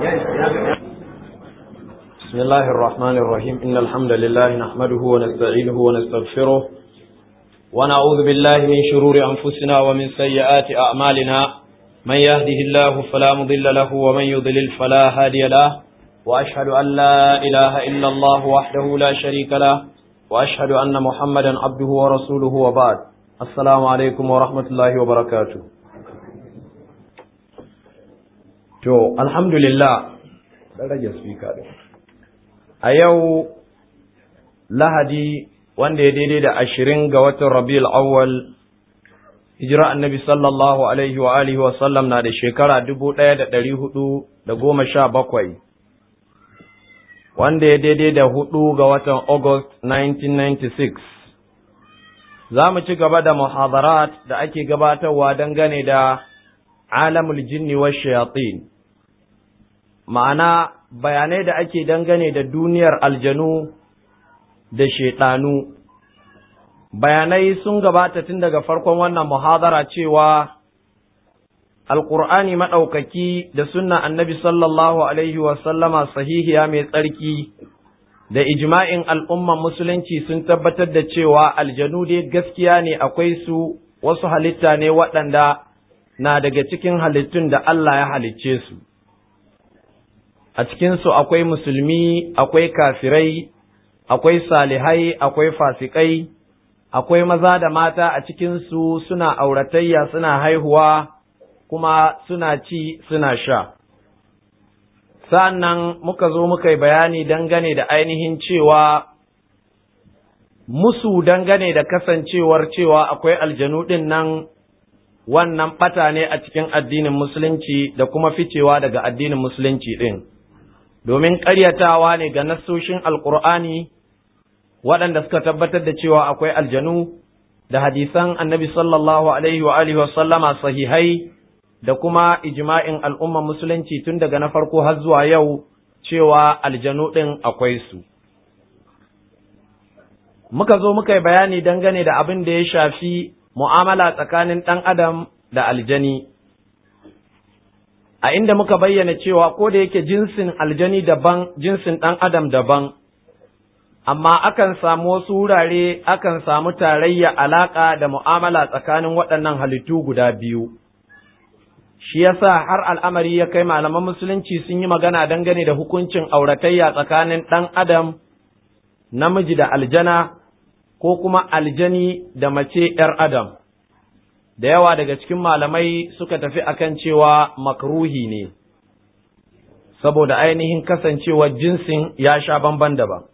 بسم الله الرحمن الرحيم إن الحمد لله نحمده ونستعينه ونستغفره ونعوذ بالله من شرور أنفسنا ومن سيئات أعمالنا من يهده الله فلا مضل له ومن يضلل فلا هادي له وأشهد أن لا إله إلا الله وحده لا شريك له وأشهد أن محمدا عبده ورسوله وبعد السلام عليكم ورحمة الله وبركاته. To, alhamdulillah, ɗan rage speaker ɗin. A yau Lahadi wanda ya daidai da 20 ga watan Rabiul Awwal, hijira annabi sallallahu alaihi wa alihi wa sallam na da shekara 1417, wanda ya daidai da 4 ga watan August 1996. Za mu ci gaba da muhadarat da ake gabatarwa dangane da alamul jinni wa shayatin. Ma'ana bayanai da ake dangane da duniyar aljanu da shaiɗanu. Bayanai sun gabata tun daga farkon wannan muhadara cewa Alƙur'ani maɗaukaki da sunna annabi sallallahu alaihi wasallama sahihiya mai tsarki da ijma'in al'umman musulunci sun tabbatar da cewa aljanu dai gaskiya ne akwai su, wasu halitta ne waɗanda na daga cikin halittun da Allah ya halicce su. A cikinsu akwai musulmi, akwai kafirai, akwai salihai, akwai fasikai, akwai maza da mata a cikinsu suna auratayya, suna haihuwa, kuma suna ci, suna sha. Sa'an muka zo muka yi bayani dangane da ainihin cewa musu dangane da kasancewar cewa akwai aljanu ɗin nan wannan ɓata ne a cikin addinin musulunci da kuma ficewa daga addinin musulunci ɗin. Domin ƙaryatawa ne ga nassoshin Alƙur'ani waɗanda suka tabbatar da cewa akwai aljanu da hadisan annabi sallallahu alaihi wa alihi wa sallama sahihai da kuma ijma'in al'umman musulunci tun daga na farko har zuwa yau cewa aljanu ɗin akwai su. Muka zo muka yi bayani dangane da abin da ya shafi mu'amala tsakanin ɗan adam da aljani. A inda muka bayyana cewa ko da yake jinsin aljani daban, jinsin ɗan adam daban, amma akan samu wasu wurare akan samu tarayya alaƙa da mu'amala tsakanin waɗannan halittu guda biyu. Shi yasa har al'amari ya kai malaman musulunci sun yi magana dangane da hukuncin auratayya tsakanin ɗan adam, namiji da aljana, ko kuma aljani da mace ‘yar adam. Da yawa daga cikin malamai suka tafi akan cewa makruhi ne, saboda ainihin kasancewar jinsin ya sha bamban daban.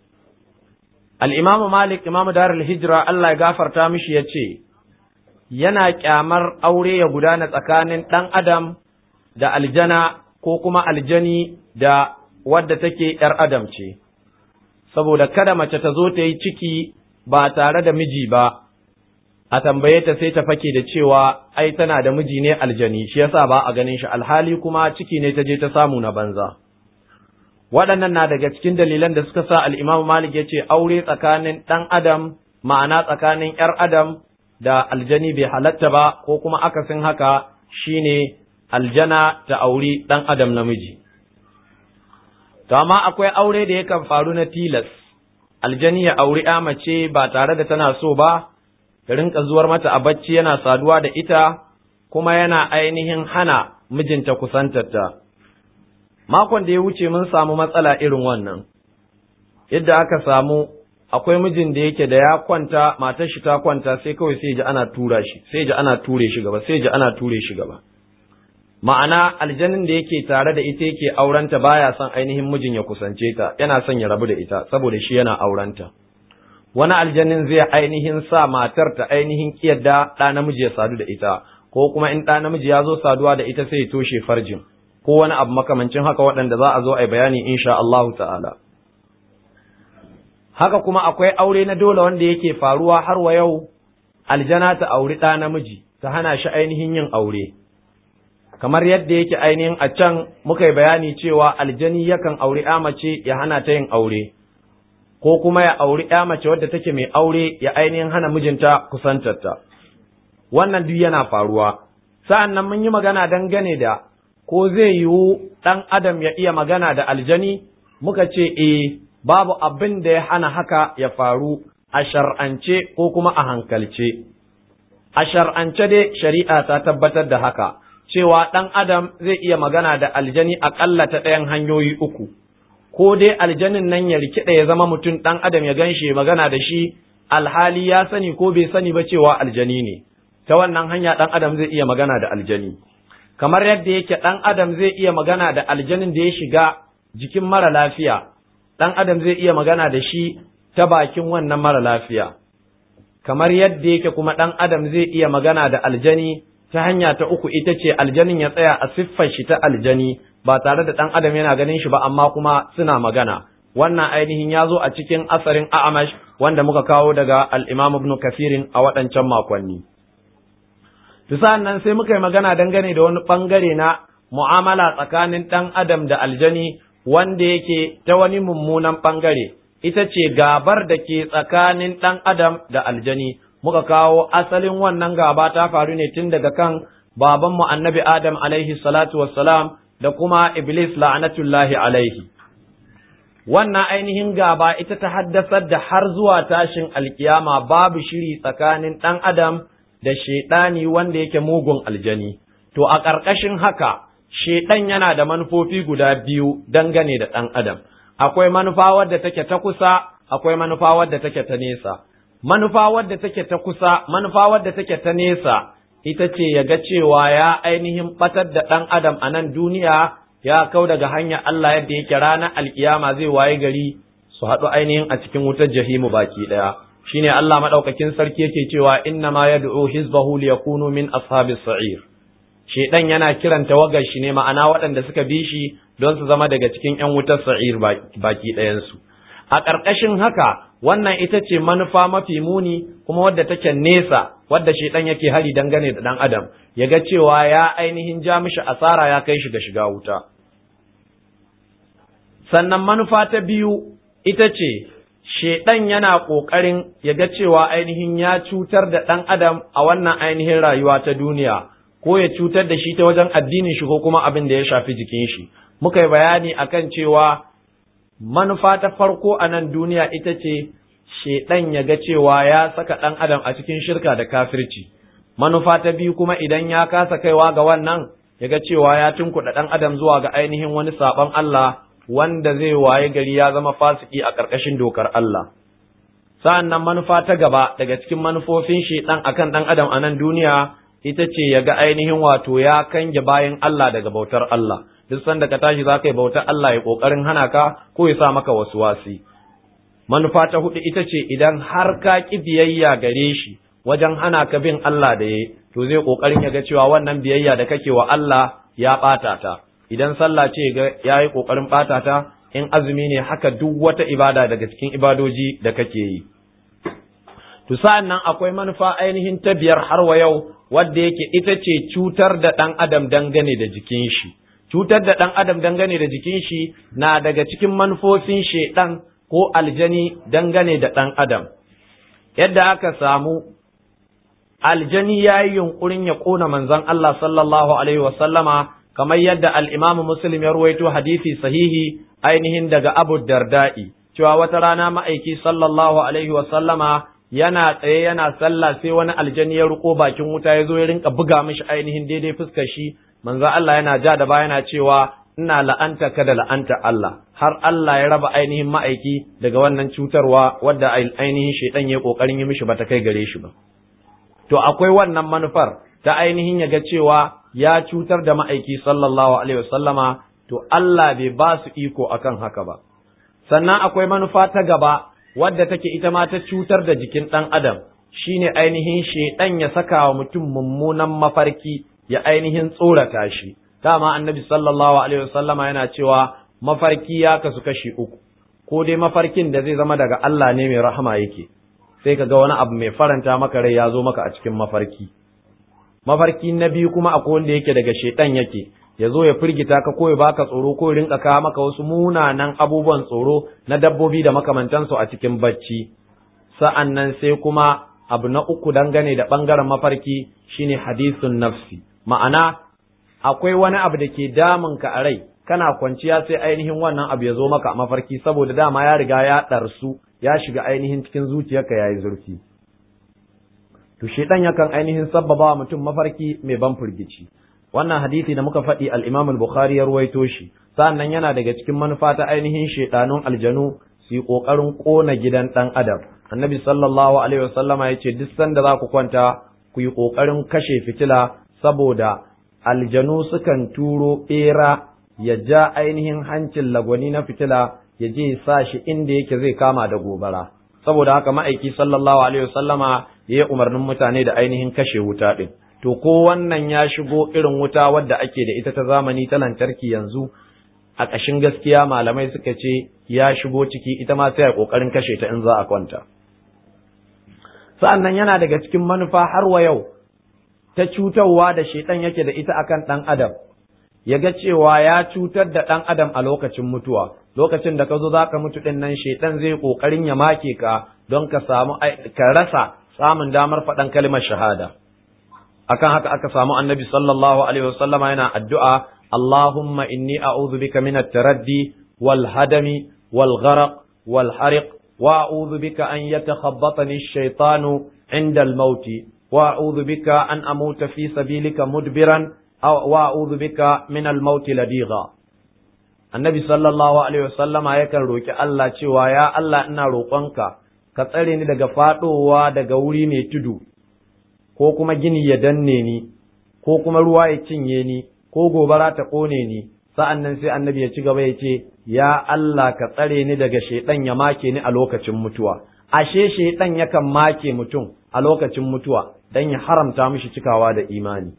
Al'imamu Malik, imamu Darul Hijra, Allah ya gafarta mishi ya ce, yana ƙyamar aure ya gudana tsakanin ɗan adam da aljana ko kuma aljani da wadda take ‘yar adam ce, saboda kada mace ta zo ta yi ciki ba tare da miji ba. A tambaye ta sai ta fake da cewa ai tana da miji ne aljani, shi yasa ba a ganin shi, alhali kuma ciki ne ta je ta samu na banza. Waɗannan na daga cikin dalilan da suka sa al'imam Malik ya ce aure tsakanin ɗan adam, ma'ana tsakanin ‘yar adam da aljani bai halatta ba, ko kuma akasin haka shine aljana ta auri ɗan adam namiji. To amma akwai aure da yakan faru na tilas, aljani ya auri ‘ya mace ba tare da tana so ba, da rinka zuwar mata a bacci yana saduwa da ita, kuma yana ainihin hana mijinta kusantarta. Makon da ya wuce mun samu matsala irin wannan, yadda aka samu akwai mijin da yake da ya kwanta, matar shi ta kwanta sai kawai sai ji ana tura shi, sai ji ana ture shi gaba, sai ji ana ture shi gaba. Ma'ana aljanin da yake tare da ita yake aurenta baya son ainihin mijin ya kusance ta, yana son ya rabu da ita saboda shi yana aurenta. Wani aljanin zai ainihin sa matar ta ainihin kiyarda ɗa namiji ya sadu da ita, ko kuma in ɗa namiji ya zo saduwa da ita sai ya toshe farjin, ko wani abu makamancin haka waɗanda za a zo a yi bayani insha Allahu ta'ala. Haka kuma akwai aure na dole wanda yake faruwa har wa yau, aljana ta auri ɗa namiji, ta hana shi ainihin yin aure. Kamar yadda yake ainihin a can muka yi bayani cewa aljani yakan auri ‘ya mace ya hana ta yin aure. Ko kuma ya auri ‘ya mace wadda take mai aure ya ainihin hana mijinta kusantarta. Wannan duk yana faruwa. Sa'an nan mun yi magana dangane da ko zai yiwu ɗan adam ya iya magana da aljani? Muka ce babu abin da ya hana haka ya faru a shar'ance ko kuma a hankalce. A shar'ance dai shari'a ta tabbatar da haka, cewa ɗan adam zai iya magana da aljani aƙalla ta ɗayan hanyoyi uku, ko dai aljanin nan ya rikida ya zama mutum, ɗan adam ya ganshi magana da shi alhali ya sani ko bai sani ba cewa aljani ne, ta wannan hanya ɗan adam zai iya magana da aljani. Kamar yadda yake ɗan adam zai iya magana da aljanin da ya shiga jikin mara lafiya, ɗan adam zai iya magana da shi ta bakin wannan mara lafiya. Kamar yadda yake kuma ɗan adam zai iya magana da aljani ta hanya ta uku, ita ce aljanin ya tsaya a siffar shi ta aljani ba tare da ɗan adam yana ganin shi ba, amma kuma suna magana. Wannan ainihin ya zo a cikin asarin A'amash wanda muka kawo daga al-Imam Ibn Kathirin a waɗancan makonni. To sa'an nan sai muka yi magana dangane da wani ɓangare na mu'amala tsakanin ɗan adam da aljani wanda yake ta wani mummunan ɓangare, ita ce gabar da ke tsakanin ɗan adam da aljani. Muka kawo asalin wannan gaba ta faru ne tun daga kan babanmu annabi Adam alaihi salatu wassalam da kuma Iblis la'anatullahi alaihi. Wannan ainihin gaba ita ta haddasar da har zuwa tashin alkiyama babu shiri tsakanin ɗan adam da shaiɗani wanda yake mugun aljani. To a ƙarƙashin haka, shaiɗan yana da manufofi guda biyu dangane da ɗan adam. Akwai manufa wadda take ta kusa, akwai manufa wadda take ta nesa. Manufa wadda take ta kusa, manufa wadda take ta nesa, ita ce ya ga cewa ya ainihin ɓatar da ɗan adam a nan duniya, ya kau daga hanyar Allah yadda yake ranar alkiyama zai waye gari su haɗu ainihin a cikin wutar jahimu baki ɗaya. Shine Allah maɗaukakin sarki yake cewa inna ma yad'u hizbahu liyakunu min ashabis sa'ir. Shedan yana kiran tawagar shi ne, ma'ana waɗanda suka bi shi don su zama daga cikin ƴan wutar sa'ir baki ɗayansu. A ƙarƙashin haka, wannan ita ce manufa mafi muni kuma wadda take nesa, wadda shedan yake hari dangane da ɗan adam, ya ga cewa ya ainihin ja mishi asara, ya kai shi ga shiga wuta. Sannan manufa ta biyu ita ce shedan yana ƙoƙarin ya ga cewa ainihin ya cutar da ɗan adam a wannan ainihin rayuwa ta duniya, ko ya cutar da shi ta wajen addinin shi ko kuma abin da ya shafi jikin shi. Muka yi bayani akan cewa manufa ta farko a nan duniya ita ce shedan ya ga cewa ya saka ɗan adam a cikin shirka da kafirci. Manufa ta biyu kuma idan ya kasa kaiwa ga wannan, ya ga cewa ya tunkuɗa ɗan adam zuwa ga ainihin wani saɓon Allah wanda zai waye gari ya zama fasiki a ƙarƙashin dokar Allah. Sa'an nan manufa ta gaba daga cikin manufofin shedan akan ɗan adam a nan duniya ita ce ya ga ainihin wato ya kange bayan Allah daga bautar Allah. Duk sanda ka tashi za ka yi bautar Allah ya ƙoƙarin hana ka ko ya sa maka wasu wasi. Manufa ta hudu ita ce idan har ka ƙi biyayya gare shi wajen hana ka bin Allah da ya, to zai ƙoƙarin ya ga cewa wannan biyayya da kake wa Allah ya ɓata ta. Idan sallah ce ya yi ƙoƙarin ɓata ta, in azumi ne haka duk wata ibada daga cikin ibadoji da kake yi. To sa'an nan akwai manufa ainihin ta biyar har wa yau, wadda yake ita ce cutar da ɗan adam dangane da jikin shi. Cutar da ɗan adam dangane da jikin shi na daga cikin manufofin shaiɗan ko aljani dangane da ɗan adam. Yadda aka samu aljani ya yi yunƙurin ya ƙona manzon Allah sallallahu alaihi wasallama, kamar yadda al'imamu Muslim ya ruwaito hadisi sahihi ainihin daga Abu Darda'i, cewa wata rana ma'aiki sallallahu alaihi wasallama yana tsaye yana sallah, sai wani aljani ya riko bakin wuta ya zo ya rinka buga mishi ainihin daidai fuskar shi. Manzo Allah yana ja da baya yana cewa ina la'anta ka da la'anta Allah, har Allah ya raba ainihin ma'aiki daga wannan cutarwa wadda ainihin shaidan ya kokarin yi mishi bata kai gare shi ba. To akwai wannan manufar ta ainihin ya ga cewa ya cutar da ma'aiki sallallahu alaihi wasallama, to Allah bai ba su iko akan haka ba. Sannan akwai manufa ta gaba wadda take ita ma ta cutar da jikin ɗan adam, shine ainihin shaidan ya saka wa mutum mummunan mafarki, ya ainihin tsorata shi. Dama annabi sallallahu alaihi wasallama yana cewa mafarki ya kasu kashi uku, ko dai mafarkin da zai zama daga Allah ne mai rahama yake, sai ka ga wani abu mai faranta maka rai ya zo maka a cikin mafarki. Mafarki na biyu kuma akwai wanda yake daga shaitan yake, ya zo ya firgita ka ko ya baka tsoro ko ya rinka kawo maka wasu munanan abubuwan tsoro na dabbobi da makamantansu a cikin bacci. Sa'an nan sai kuma abu na uku dangane da ɓangaren mafarki shine hadisun nafsi, ma'ana akwai wani abu da ke damun ka a rai kana kwanciya sai ainihin wannan abu ya zo maka a mafarki saboda dama ya riga ya ɗarsu ya shiga ainihin cikin zuciyarka yayi zurfi to shedan yakan ainihin sabbaba wa mutum mafarki mai ban firgici wannan hadisi da muka faɗi al-Imam al-Bukhari ya ruwaito shi sannan yana daga cikin manufa ta ainihin shedanun aljanu su yi kokarin kona gidan dan adam annabi sallallahu alaihi wasallama yace duk sanda za ku kwanta ku yi kokarin kashe fitila saboda aljanu sukan turo bera ya ja ainihin hancin lagwani na fitila ya je sa shi inda yake zai kama da gobara saboda haka ma'aiki sallallahu alaihi wasallama ya yi umarnin mutane da ainihin kashe wuta din to ko wannan ya shigo irin wuta wadda ake da ita ta zamani ta lantarki yanzu a ƙashin gaskiya malamai suka ce ya shigo ciki ita ma sai a ƙoƙarin kashe ta in za a kwanta sa'annan yana daga cikin manufa har wa yau ta cutarwa da shaitan yake da ita akan ɗan adam ya ga cewa ya cutar da ɗan adam a lokacin mutuwa lokacin da ka zo za ka mutu ɗin nan shaitan zai ƙoƙarin ya make ka don ka rasa samun damar faɗan kalmar shahada akan haka aka samu annabi sallallahu alaihi wasallama yana addu'a Allahumma inni a'udhu bika min at-taraddi wal hadami wal gharq wal hariq wa a'udhu bika an yatakhabbatani ash-shaytanu 'inda al-maut wa a'udhu bika an amuta fi sabilika mudbiran aw wa a'udhu bika min al-maut ladigha annabi sallallahu alaihi wasallama yakan roki Allah cewa ya Allah ina roƙonka ka tsare ni daga faɗowa daga wuri mai tudu ko kuma gini ya danne ni ko kuma ruwa ya cinye ni ko gobara ta ƙone ni sa'an nan sai annabi ya ci gaba ya ce ya Allah ka tsare ni daga shaiɗan ya make ni a lokacin mutuwa ashe shaiɗan yakan make mutum a lokacin mutuwa dan ya haramta mishi cikawa da imani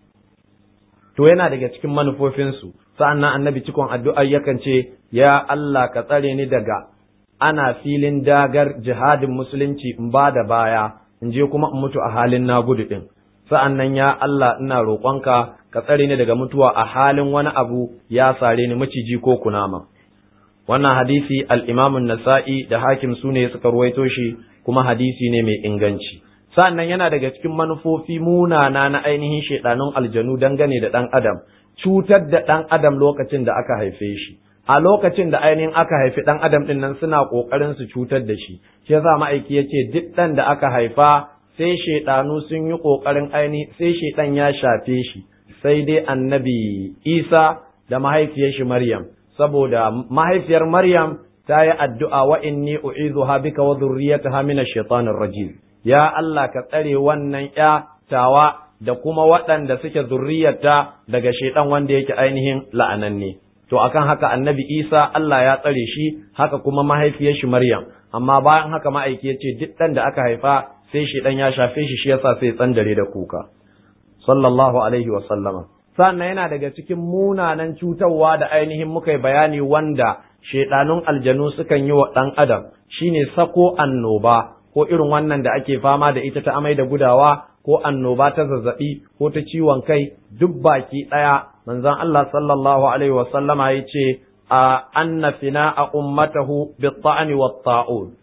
to yana daga cikin manufofinsu sa'an nan annabi cikon addu'ar yakan ce ya Allah ka tsare ni daga ana filin dagar jihadin musulunci in ba da baya in je kuma in mutu a halin na gudu ɗin sa'an nan ya Allah ina roƙonka ka tsare ni daga mutuwa a halin wani abu ya sare ni maciji ko kunama wannan hadisi al-Imam an-Nasa'i da Hakim sune suka ruwaito shi kuma hadisi ne mai inganci sa'an nan yana daga cikin manufofi munana na ainihin shedanun aljanu dangane da ɗan adam cutar da ɗan adam lokacin da aka haife shi a lokacin da ainihin aka haifi ɗan adam ɗin nan suna ƙoƙarin su cutar da shi shi yasa ma'aiki ya ce duk ɗan da aka haifa sai shaiɗanu sun yi ƙoƙarin sai shaiɗan ya shafe shi sai dai annabi Isa da mahaifiyar shi Maryam saboda mahaifiyar Maryam ta yi addu'a wa inni u'idhuha bika wa dhurriyyataha min ash-shaytanir rajim ya Allah ka tsare wannan ƴa tawa da kuma waɗanda suke zurriyarta daga shaiɗan wanda yake ainihin la'ananne to akan haka annabi Isa Allah ya tsare shi haka kuma mahaifiyar shi Maryam amma bayan haka ma'aiki ya ce duk ɗan da aka haifa sai shi ɗan ya shafe shi yasa sai tsandare da kuka sallallahu alaihi wa sallama sannan yana daga cikin munanan cutarwa da ainihin muka yi bayani wanda shedanun aljanu sukan yi wa ɗan adam shine sako annoba ko irin wannan da ake fama da ita ta amai da gudawa ko annoba ta zazzabi ko ta ciwon kai duk baki ɗaya manzon Allah sallallahu alaihi wa sallama yace anna fina'a ummatahu bit-ta'ni wat-ta'un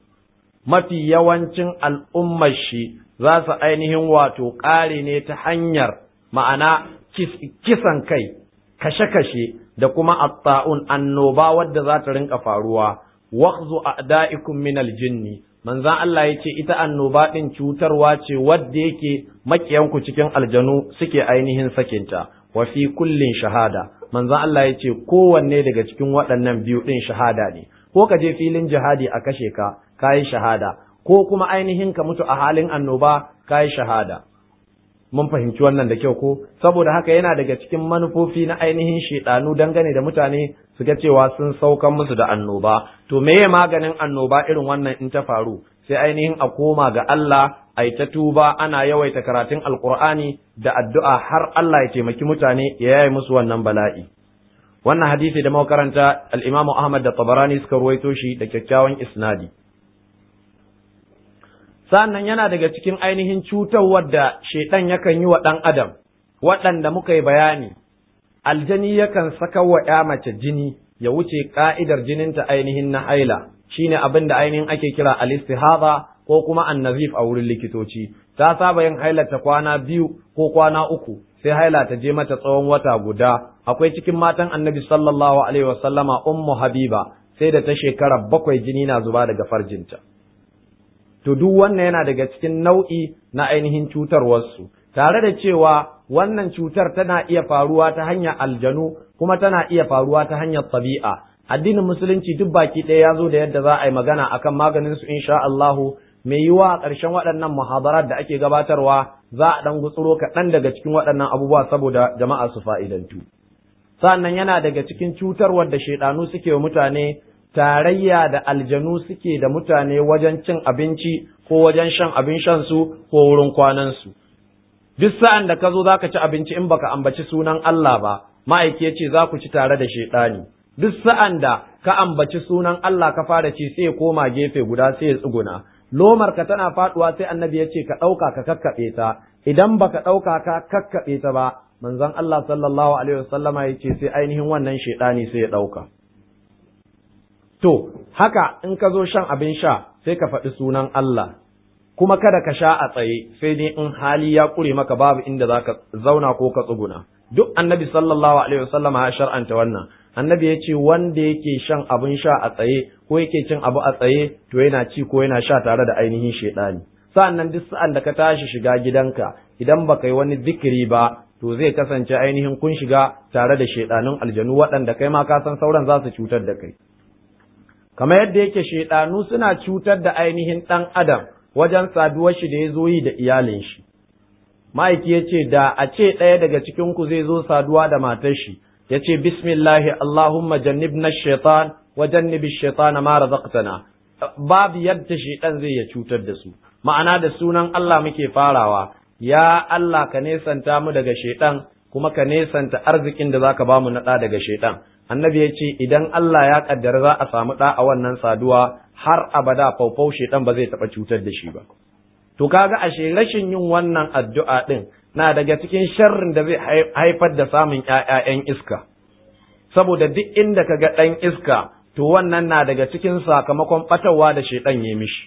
mafi yawancin al'ummar shi za su ainihin wato ƙare ne ta hanyar ma'ana kisan kai kashe-kashe da kuma at-ta'un annoba wadda za ta rinka faruwa waqzu a'da'ikum min al-jinni manzon Allah yace ita annoba din cutarwa ce wadda yake makiyanku cikin aljanu suke ainihin sakinta wa fi kullin shahada manzon Allah yace kowanne daga cikin waɗannan biyu din shahada ne ko ka je filin jihadi a kashe ka kayi shahada ko kuma ainihin ka mutu a halin annoba kayi shahada mun fahimci wannan da kyau ko saboda haka yana daga cikin manufofi na ainihin shedanu dangane da mutane su ga cewa sun saukan musu da annoba to meye maganin annoba irin wannan in ta faru sai ainihin a koma ga Allah ai ta tuba ana yawaita karatun alqur'ani da addu'a har Allah ya taimaki mutane ya yaye musu wannan bala'i wannan hadisi da muka karanta al-Imam Ahmad da Tabarani suka ruwaito shi da kyakkyawan isnadi sannan yana daga cikin ainihin cutarwar da shaitan yakan yi wa ɗan adam waɗanda muka yi bayani aljani yakan saka wa ƴa mace jini ya wuce ka'idar jininta ainihin na haila shine abin da ainihin ake kira al-istihada ko kuma an-nazif a wurin likitoci ta saba yin hailarta kwana 2 ko kwana 3 sai haila ta je mata tsawon wata guda. Akwai cikin matan Annabi sallallahu alaihi wasallama Ummu Habiba sai da ta shekara 7 jini na zuba daga farjinta. To duk wannan yana daga cikin nau'i na ainihin cutarwarsu, tare da cewa wannan cutar tana iya faruwa ta hanyar aljanu kuma tana iya faruwa ta hanyar tabi'a. Addinin musulunci duk baki ɗaya ya zo da yadda za a yi magana akan maganin su insha Allahu. Mai yiwa a ƙarshen waɗannan muhadarat da ake gabatarwa za a ɗan gutsuro kaɗan daga cikin waɗannan abubuwa saboda jama'a su fa'idantu. Sa'annan yana daga cikin cutarwar da shaiɗanu suke wa mutane, tarayya da aljanu suke da mutane wajen cin abinci ko wajen shan abin shan su ko wurin kwanan su. Duk sa'an da ka zo za ka ci abinci in baka ambaci sunan Allah ba, ma'aiki ya ce za ku ci tare da shaiɗani. Duk sa'an da ka ambaci sunan Allah ka fara ci sai ya koma gefe guda sai ya tsuguna. Lomar ka tana faduwa sai annabi ya ce ka ɗauka ka kakkaɓe ta, idan baka ɗauka ka kakkaɓe ta ba, manzon Allah sallallahu alaihi wasallama ya ce sai ainihin wannan shaiɗani sai ya ɗauka. To, haka in ka zo shan abin sha sai ka faɗi sunan Allah, kuma kada ka sha a tsaye sai dai in hali ya ƙure maka babu inda za ka zauna ko ka tsuguna. Duk annabi sallallahu alaihi wasallama ya shar'anta wannan. Annabi ya ce wanda yake shan abin sha a tsaye ko yake cin abu a tsaye to yana ci ko yana sha tare da ainihin shaidani. Sa'annan duk sa'an da ka tashi shiga gidanka idan baka yi wani zikiri ba to zai kasance ainihin kun shiga tare da shaidanun aljanu waɗanda kai ma ka san sauran za su cutar da kai. Kamar yadda yake shaidanu suna cutar da ainihin ɗan adam wajen saduwar shi da ya zo yi da iyalin shi. Ma'aiki ya ce da a ce ɗaya daga cikin ku zai zo saduwa da matar shi ya ce bismillahi Allahumma jannibna shaitan wa jannibi shaitana ma razaqtana, babu yadda shaitan zai ya cutar da su. Ma'ana da sunan Allah muke farawa, ya Allah ka nesanta mu daga shaitan kuma ka nesanta arzikin da zaka bamu na ɗa daga shaitan. Annabi ya ce idan Allah ya kaddara za a samu ɗa a wannan saduwa har abada faufau shaitan ba zai taɓa cutar da shi ba. To kaga ashe rashin yin wannan addu'a ɗin na daga cikin sharrin da zai haifar da samun ‘ya'ya'yan iska, saboda duk inda ka ga ɗan iska, to wannan na daga cikin sakamakon ɓatarwa da shaiɗan ya mishi.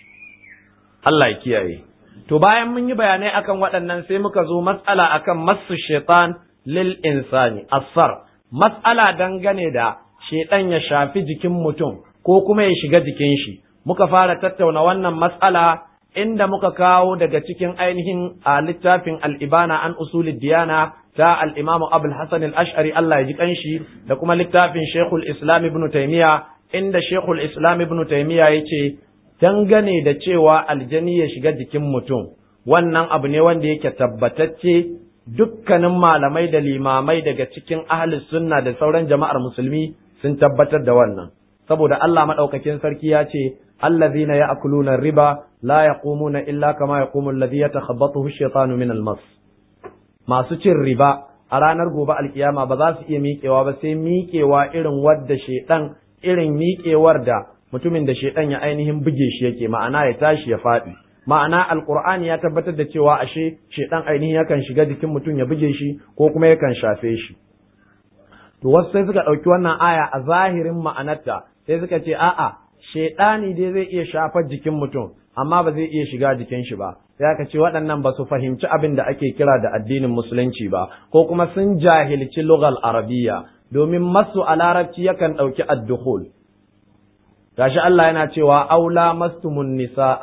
Allah ya kiyaye. To bayan mun yi bayanai akan waɗannan sai muka zo matsala akan masu shaitan lil insani, asar, matsala dangane da shaiɗan ya shafi jikin mutum ko kuma ya shiga jikin shi. Muka fara tattauna wannan matsala inda muka kawo daga cikin ainihin a littafin al'ibana an usulid diyana ta al'imamu Abul Hassan al'ash'ari Allah ya ji kanshi da kuma littafin Sheikhul Islam Ibn Taymiyyah inda Sheikhul Islam Ibn Taymiyyah ya ce dangane da cewa aljani ya shiga jikin mutum wannan abu ne wanda yake tabbatacce dukkanin malamai da limamai daga cikin ahlus sunna da sauran jama'ar musulmi sun tabbatar da wannan saboda Allah madaukakin sarki ya ce allazina ya'kuluna riba la yaqumuna illa kama yaqumu alladhi yatakhabbathu ash-shaytanu min al-mas. Masu cin riba a ranar gobe alkiyama ba za su iya miƙewa ba sai miƙewa irin wadda shedan irin miƙewar da mutumin da shedan ya ainihin buge shi yake ma'ana ya tashi ya faɗi. Ma'ana alqur'ani ya tabbatar da cewa ashe shedan ainihin yakan shiga jikin mutum ya buge shi ko kuma yakan shafe shi. To wasu sai suka ɗauki wannan aya a zahirin ma'anarta sai suka ce a'a shedani dai zai iya shafar jikin mutum amma ba zai iya shiga jikin shi ba sai aka ce waɗannan ba su fahimci abin da ake kira da addinin musulunci ba ko kuma sun jahilci lugal arabiyya domin masu a larabci yakan ɗauki ad-dukhul gashi Allah yana cewa aula mastumun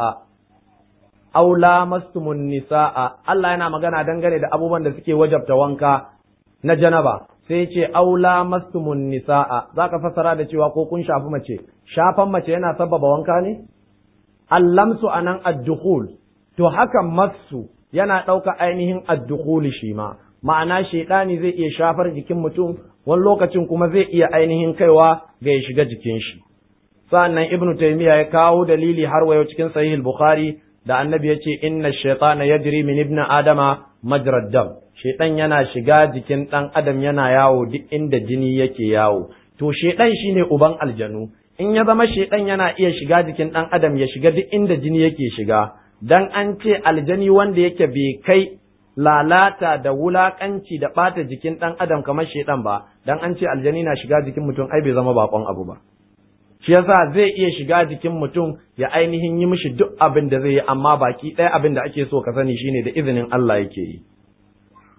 nisaa Allah yana magana dangane da abubuwan da suke wajabta wanka na janaba sai ce aula mastumun nisaa zaka fasara da cewa ko kun shafi mace shafan mace yana sababa wanka ne allamsu anan ad-dukhul to haka masu yana ɗauka ainihin ad-dukhul shi ma ma'ana shedani zai iya shafar jikin mutum wani lokacin kuma zai iya ainihin kaiwa ga ya shiga jikin shi sannan ibnu taymiya ya kawo dalili har wayo cikin sahih al-bukhari da annabi ya ce inna ash-shaytana yajri min ibni adama majra dam shaytan yana shiga jikin dan adam yana yawo duk inda jini yake yawo to shaytan shine uban aljanu in ya zama shaytan yana iya shiga jikin dan adam ya shiga duk inda jini yake shiga dan an ce aljani wanda yake bai kai lalata da wulakanci da bata jikin dan adam kamar shaytan ba dan an ce aljani na shiga jikin mutum ai bai zama bakon abu ba shi yasa zai iya shiga jikin mutum ya ainihin yi mishi duk abin da zai yi amma baki ɗaya abin da ake so ka sani shine da izinin Allah yake yi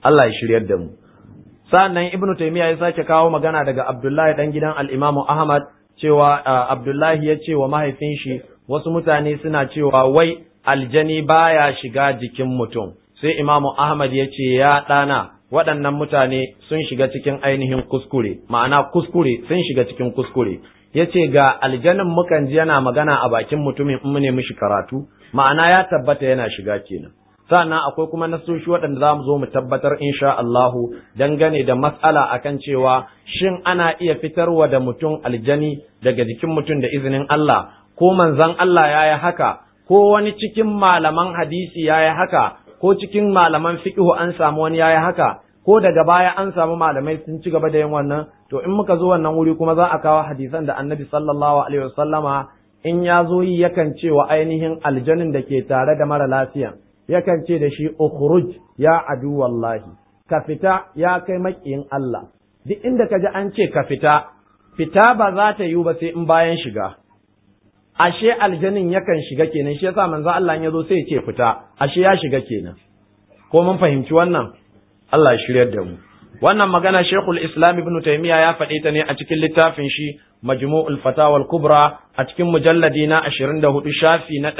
Allah ya shiryar da mu. Sa'annan Ibn Taymiyyah ya sake kawo magana daga Abdullahi dan gidan al-Imam Ahmad cewa Abdullahi ya ce wa mahaifin shi wasu mutane suna cewa wai aljani baya shiga jikin mutum. Sai Imam Ahmad ya ce ya ɗana waɗannan mutane sun shiga cikin ainihin kuskure, ma'ana kuskure sun shiga cikin kuskure. Ya ce ga aljanin mukan ji yana magana a bakin mutumin in mu ne mishi karatu, ma'ana ya tabbata yana shiga kenan. Sannan akwai kuma nasoshi waɗanda za mu zo mu tabbatar insha Allahu dangane da matsala akan cewa shin ana iya fitarwa da mutum aljani daga jikin mutum da izinin Allah, ko manzon Allah ya yi haka, ko wani cikin malaman hadisi ya yi haka, ko cikin malaman fiqhu an samu wani ya yi haka, ko daga baya an samu malamai sun ci gaba da yin wannan. To in muka zo wannan wuri kuma za a kawo hadisan da Annabi sallallahu alaihi wasallama in ya zo yi yakan ce wa ainihin aljanin da ke tare da mara lafiya, yakan ce da shi ukhruj ya adu wallahi, ka fita ya kai makiyin Allah. Duk inda ka ji an ce ka fita, fita ba za ta yiwu ba sai in bayan shiga. Ashe aljanin yakan shiga kenan, shi yasa manzo Allah ya zo sai ya ce fita, ashe ya shiga kenan. Ko mun fahimci wannan? Allah ya shiryar da mu. Wannan magana Sheikhul Islam Ibn Taymiyyah ya faɗe ta ne a cikin littafin shi Majmu'ul Fatawa al-Kubra a cikin mujalladi na 24 shafi na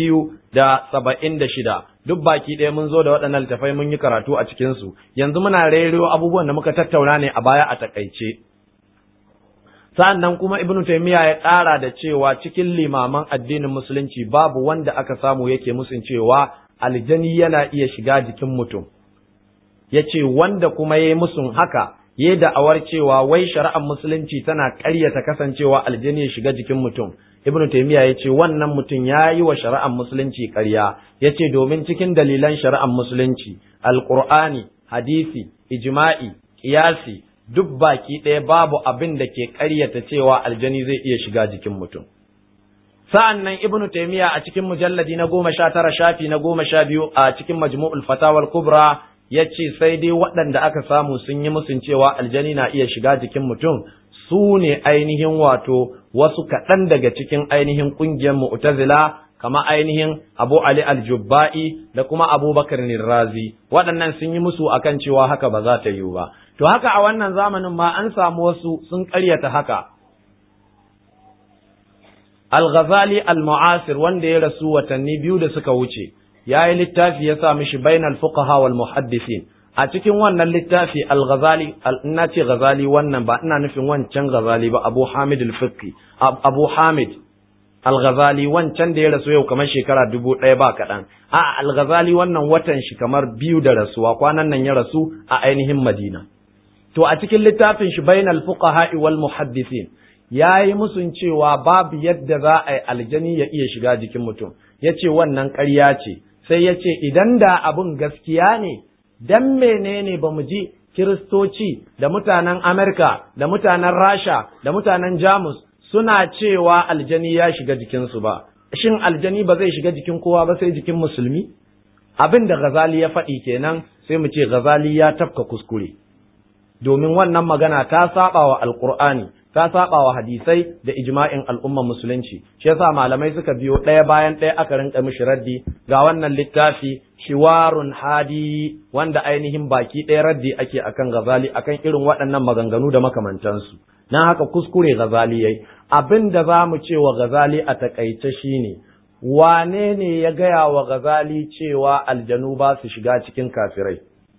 276. Duk baki ɗaya mun zo da waɗannan littafai mun yi karatu a cikin su. Yanzu muna rero abubuwan da muka tattauna ne a baya a takaice. Sa'annan kuma Ibn Taymiyyah ya ƙara da cewa cikin limaman addinin musulunci babu wanda aka samu yake musun cewa aljani yana iya shiga jikin mutum. Ya ce wanda kuma ya yi musun haka, ya da'awar cewa wai shari'ar musulunci tana ƙaryata kasancewa aljani ya shiga jikin mutum. Ibn Taymiyyah ya ce wannan mutum ya yi wa shari'ar musulunci ƙarya, ya ce domin cikin dalilan shari'ar musulunci, Alƙur'ani, hadisi, ijma'i, ƙiyasi, duk baki ɗaya babu abin da ke ƙaryata cewa aljani zai iya shiga jikin mutum. Sa'an nan Ibn Taymiyyah a cikin mujalladi na 19 shafi na 12 a cikin Majmu'ul Fatawa al-Kubra ya ce sai dai waɗanda aka samu sun yi musun cewa aljani na iya shiga jikin mutum su ne ainihin wato wasu kaɗan daga cikin ainihin ƙungiyar Mu'tazila kama ainihin Abu Ali al-Jubba'i da kuma Abubakar Razi. Waɗannan sun yi musu akan cewa haka ba za ta yiwu ba. To haka a wannan zamanin ma an samu wasu sun ƙaryata haka. Al-Ghazali al-Mu'asir wanda ya rasu watanni 2 da suka wuce, ya yi littafi ya sa mishi bainal fuqaha wal muhaddisin. A cikin wannan littafi al-Ghazali, ina ce Ghazali wannan ba ina nufin wancan Ghazali ba, Abu Hamid al-Fiqi, Abu Hamid al-Ghazali wancan da ya rasu yau kamar shekara 1000 ba kaɗan. A al-Ghazali wannan watan shi kamar 2 da rasuwa, kwanan nan ya rasu a ainihin Madina. To a cikin littafin shi bainal fuqaha wal muhaddisin ya yi musun cewa babu yadda za a yi aljani ya iya shiga jikin mutum. Ya ce wannan ƙarya ce. Sai ya ce idan da abin gaskiya ne, dan menene ba mu ji Kiristoci da mutanen Amerika da mutanen Rasha da mutanen Jamus suna cewa aljani ya shiga jikinsu ba, shin aljani ba zai shiga jikin kowa ba sai jikin musulmi? Abin da Ghazali ya faɗi kenan sai mu ce Ghazali ya tafka kuskure, domin wannan magana ta saba wa Alƙur'ani, ta saba wa hadisai da ijma'in al'ummar musulunci. Shi yasa malamai suka biyo ɗaya bayan ɗaya aka rinka mishi raddi. Ga wannan littafi Shiwarun Hadi wanda ainihin baki ɗaya raddi ake akan Ghazali akan irin waɗannan maganganu da makamantansu. Na haka kuskure Ghazali yayi. Abin da za mu ce wa Ghazali a takaice shine wane ne ya gaya wa Ghazali cewa aljanu ba su shiga cikin kafirai?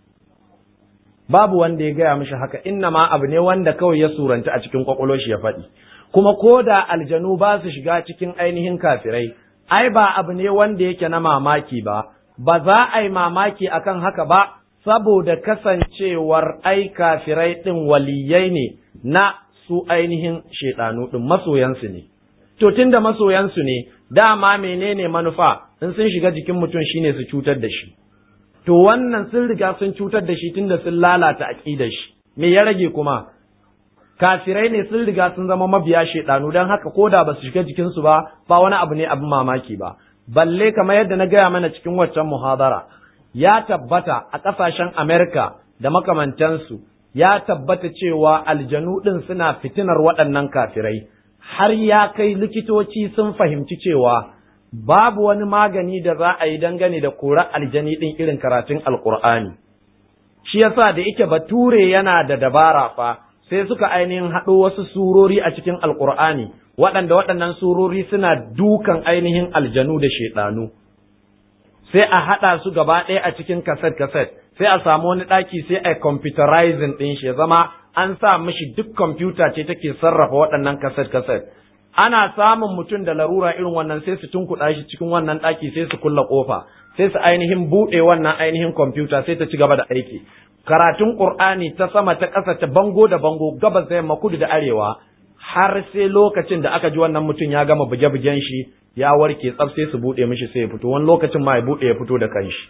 Babu wanda ya gaya mishi haka, inna ma abu ne wanda kawai ya suranta a cikin kwakwalwar shi ya faɗi. Kuma ko da aljanu ba su shiga cikin ainihin kafirai, ai ba abu ne wanda yake na mamaki ba, ba za a yi mamaki akan haka ba, saboda kasancewar ai kafirai ɗin waliyai ne na su ainihin shaiɗanu ɗin, masoyansu ne. To tunda masoyansu ne, dama menene manufa in sun shiga jikin mutum shine su cutar da shi. To wannan sun riga sun cutar da shi tunda sun lalata aqidar shi. Me ya rage kuma? Kafirai ne sun riga sun zama mabiya shedanu dan haka koda ba su shiga jikin su ba wani abu ne abin mamaki ba. Balle kamar yadda na gaya mana cikin waccan muhadara, ya tabbata a ƙasashen Amerika da makamantansu, ya tabbata cewa aljanu din suna fitinar waɗannan kafirai, har ya kai likitoci sun fahimci cewa babu wani magani da za a yi dangane da kora aljani ɗin irin karatun alƙur'ani. shi yasa da yake bature yana da dabara fa sai suka ainihin haɗo wasu surori a cikin alkur'ani waɗannan surori suna dukan ainihin aljanu da shaiɗanu sai a haɗa su gaba ɗaya a cikin kaset sai a samu wani ɗaki sai a computerizing ɗin shi ya zama an sa mishi duk kwamfuta ce take sarrafa waɗannan kaset ana samun mutum da larura irin wannan sai su tunkuɗa shi cikin wannan ɗaki sai su kulla ƙofa sai su ainihin buɗe wannan ainihin kwamfuta sai ta ci gaba da aiki karatun Qur'ani ta sama ta ƙasa ta bango da bango gabas da yamma kudu da arewa har sai lokacin da aka ji wannan mutum ya gama buge-bugen shi ya warke tsaf sai su buɗe mishi sai ya fito wani lokacin ma ya buɗe ya fito da kanshi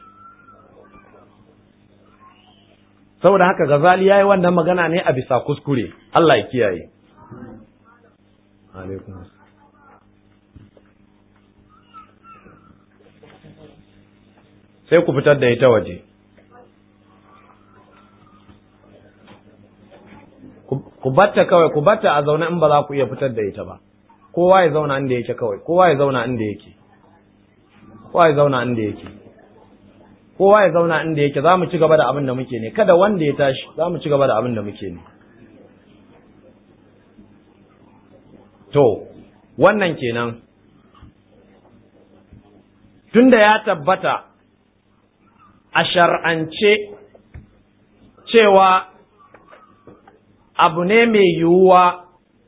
saboda haka Ghazali yayi wannan magana ne a bisa kuskure Allah ya kiyaye alaikum sai ku fitar da ita waje ku batta kawai ku batta a zaune in ba za ku iya fitar da ita ba kowa ya zauna inda yake kawai kowa ya zauna inda yake kowa ya zauna inda yake kowa ya zauna inda yake za mu ci gaba da abin da muke ne kada wanda ya tashi za mu ci gaba da abin da muke ne to wannan kenan tunda ya tabbata a shar'ance cewa abu ne mai yiwuwa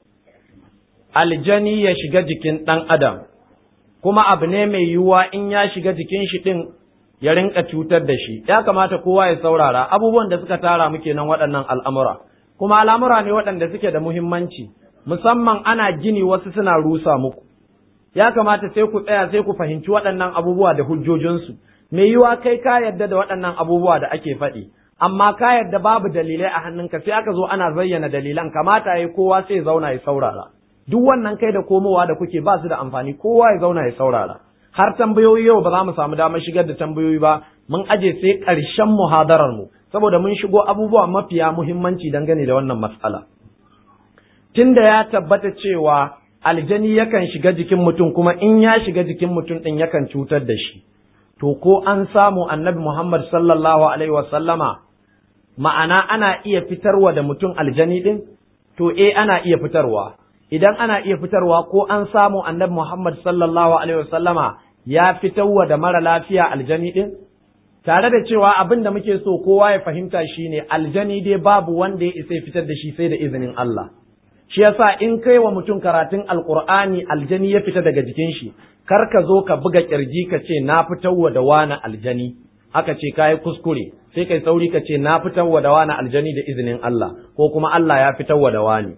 aljani ya shiga jikin ɗan adam kuma abu ne mai yiwuwa in ya shiga jikin shi ɗin ya rinka cutar da shi ya kamata kowa ya saurara abubuwan da suka tara muke nan waɗannan al'amura kuma al'amura ne waɗanda suke da muhimmanci musamman ana gini wasu suna rusa muku ya kamata sai ku tsaya sai ku fahimci waɗannan abubuwa da hujjojinsu mai yiwuwa kai ka yarda da waɗannan abubuwa da ake faɗi amma ka yarda babu dalilai a hannunka sai aka zo ana zayyana dalilan kamata yayi kowa sai ya zauna ya saurara duk wannan kai da komowa da kuke ba su da amfani kowa ya zauna ya saurara har tambayoyi yau ba za mu samu damar shigar da tambayoyi ba mun aje sai ƙarshen muhadarar mu saboda mun shigo abubuwa mafiya muhimmanci dangane da wannan matsala tunda ya tabbata cewa aljani yakan shiga jikin mutum kuma in ya shiga jikin mutum din yakan cutar da shi to ko an samu annabi Muhammad sallallahu alaihi wasallama ma'ana ana iya fitarwa da mutum aljani din to ana iya fitarwa idan ana iya fitarwa ko an samu annabi Muhammad sallallahu alaihi wasallama ya fitarwa da mara lafiya aljani din tare da cewa abin da muke so kowa ya fahimta shine aljani dai babu wanda ya isa fitar da shi sai da izinin Allah shi yasa in kai wa mutum karatun alqur'ani aljani ya fita daga jikin shi kar ka zo ka buga kirji ka ce na fitarwa da wani aljani aka ce kai kuskure sai kai sauri ka ce na fitarwa da wani aljani da izinin Allah ko kuma Allah ya fitarwa da wani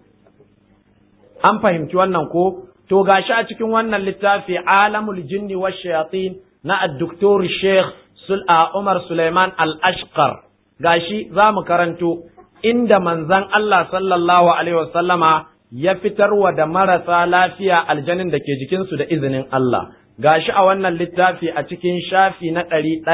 an fahimci wannan ko to gashi a cikin wannan littafi alamul jinni wash shayatin na ad-doktor Sheikh Umar Suleiman Al-Ashqar gashi zamu karanto inda manzon Allah sallallahu alaihi wasallama ya fitarwa da marasa lafiya aljanin da ke jikinsu da izinin Allah gashi a wannan littafi a cikin shafi na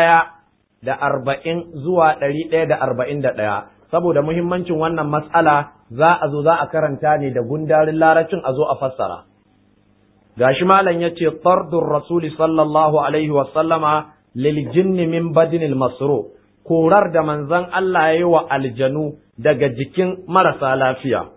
140 zuwa 141 saboda muhimmancin wannan mas'ala za a zo za a karanta ne da gundarin larabcin a zo a fassara gashi malam yace tardur rasul sallallahu alaihi wasallama lil jinni min badinil masru korar da manzon Allah yayi wa aljanu daga jikin marasa lafiya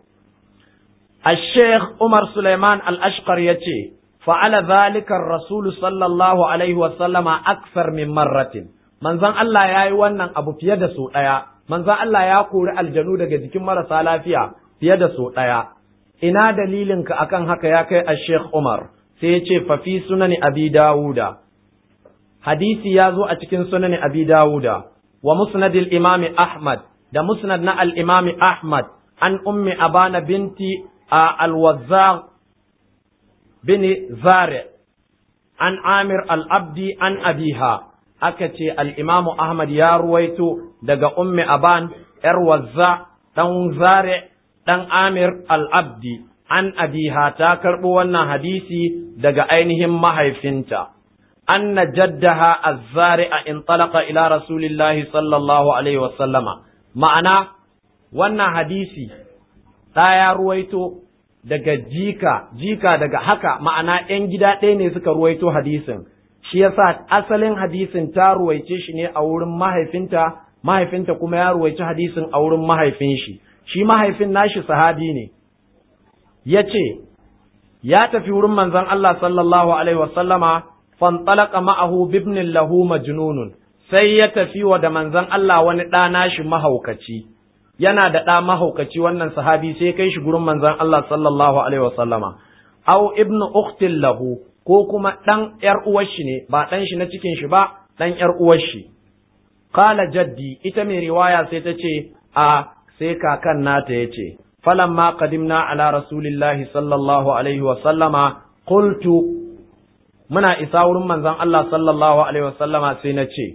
الشيخ عمر سليمان الأشقر يتي فعل ذلك الرسول صلى الله عليه وسلم أكثر من مرة من ذن الله ياي wannan abu fiye da so daya manzon Allah ya kori aljanu daga jikin marasa lafiya fiye da so daya ina dalilin ka akan haka ya kai al-Sheikh Umar sai yace fa fi sunani Abi Dawuda hadisi ya zo a cikin sunani Abi Dawuda wa musnad al-Imam Ahmad da musnad na al-Imam Ahmad an ummi Abana binti الوزاغ بن زارع عن عامر الأبدي عن أبيها أكتي الإمام أحمد يا رويتو دقا أم أبان الوزاع تن زارع تن عامر الأبدي عن أبيها تاكربو وانا حديثي دقا أينهم محيفنتا أن جدها الزارع انطلق إلى رسول الله صلى الله عليه وسلم معنى وانا حديثي ta ya ruwaito daga jika daga haka ma'ana ‘yan gida ɗaya ne suka ruwaito hadisin shi yasa asalin hadisin ta ruwaice shi ne a wurin mahaifinta mahaifinta kuma ya ruwaici hadisin a wurin mahaifin shi mahaifin nashi sahabi ne yace ya tafi wurin manzon Allah sallallahu alaihi wasallama fantalaqa ma'ahu bibnin lahu majnunun sai ya tafi wa da manzon Allah wani ɗa nashi mahaukaci yana da ɗa mahaukaci wannan sahabi sai kai shi gurin manzon Allah sallallahu alaihi wasallama aw ibnu ukhtin lahu ko kuma ɗan ƴar uwar shi ne ba ɗan shi na cikin shi ba ɗan ƴar uwar shi qala jaddi ita mai riwaya sai ta ce sai kakan nata yace falamma qadimna ala rasulillahi sallallahu alaihi wasallama qultu muna isa wurin manzon Allah sallallahu alaihi wasallama sai na ce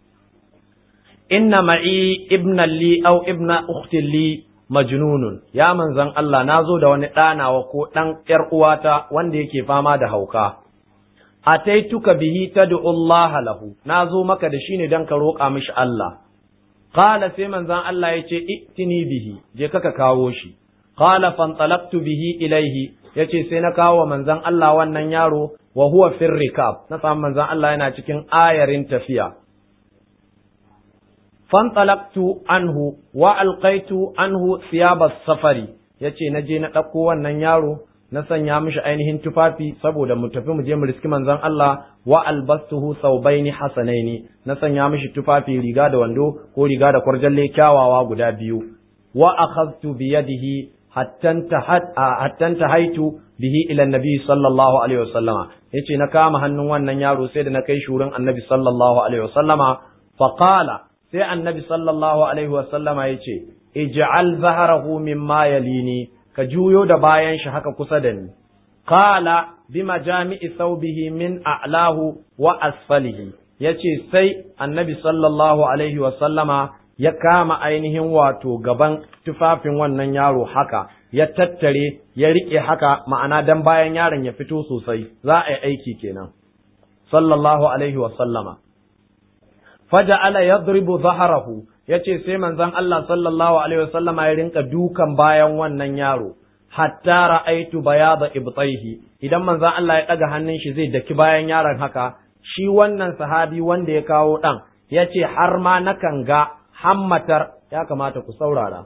inna ma'i ibna li aw ibna ukhti li majnunun ya manzon Allah nazo da wani ɗanawa ko ɗan ƴar uwata wanda yake fama da hauka ataituka bihi tad'u Allah lahu nazo maka da shi ne dan ka roƙa mishi Allah qala sai manzon Allah yace itini bihi je ka kawo shi qala fantalaqtu bihi ilaihi yace sai na kawo manzon Allah wannan yaro wa huwa fir rikab na samu manzon Allah yana cikin ayarin tafiya fantalaqtu anhu wa alqaitu anhu thiyab as-safari yace naje na dauko wannan yaro na sanya mishi ainihin tufafi saboda mu tafi mu je mu riski manzon Allah wa albastuhu thawbaini hasanaini na sanya mishi tufafi riga da wando ko riga da kwarjalle kyawawa guda biyu wa akhadtu bi yadihi hatta tahaitu bihi ila annabi sallallahu alaihi wasallama yace na kama hannun wannan yaro sai da na kai shurin annabi sallallahu alaihi wasallama fa qala sai annabi sallallahu alaihi wasallama yace ij'al zahrahu mimma yalini ka juyo da bayan shi haka kusa da ni qala bima jami'i thawbihi min a'lahu wa asfalihi yace sai annabi sallallahu alaihi wasallama ya kama ainihin wato gaban tufafin wannan yaro haka ya tattare ya rike haka ma'ana dan bayan yaron ya fito sosai za a yi aiki kenan sallallahu alaihi wasallama faja'ala yadribu dhahrahu yace sai manzon Allah sallallahu alaihi wasallama ya rinka dukan bayan wannan yaro hatta ra'aitu bayada ibtaihi idan manzon Allah ya daga hannun shi zai daki bayan yaron haka shi wannan sahabi wanda ya kawo dan yace har ma nakan ga hammatar ya kamata ku saurara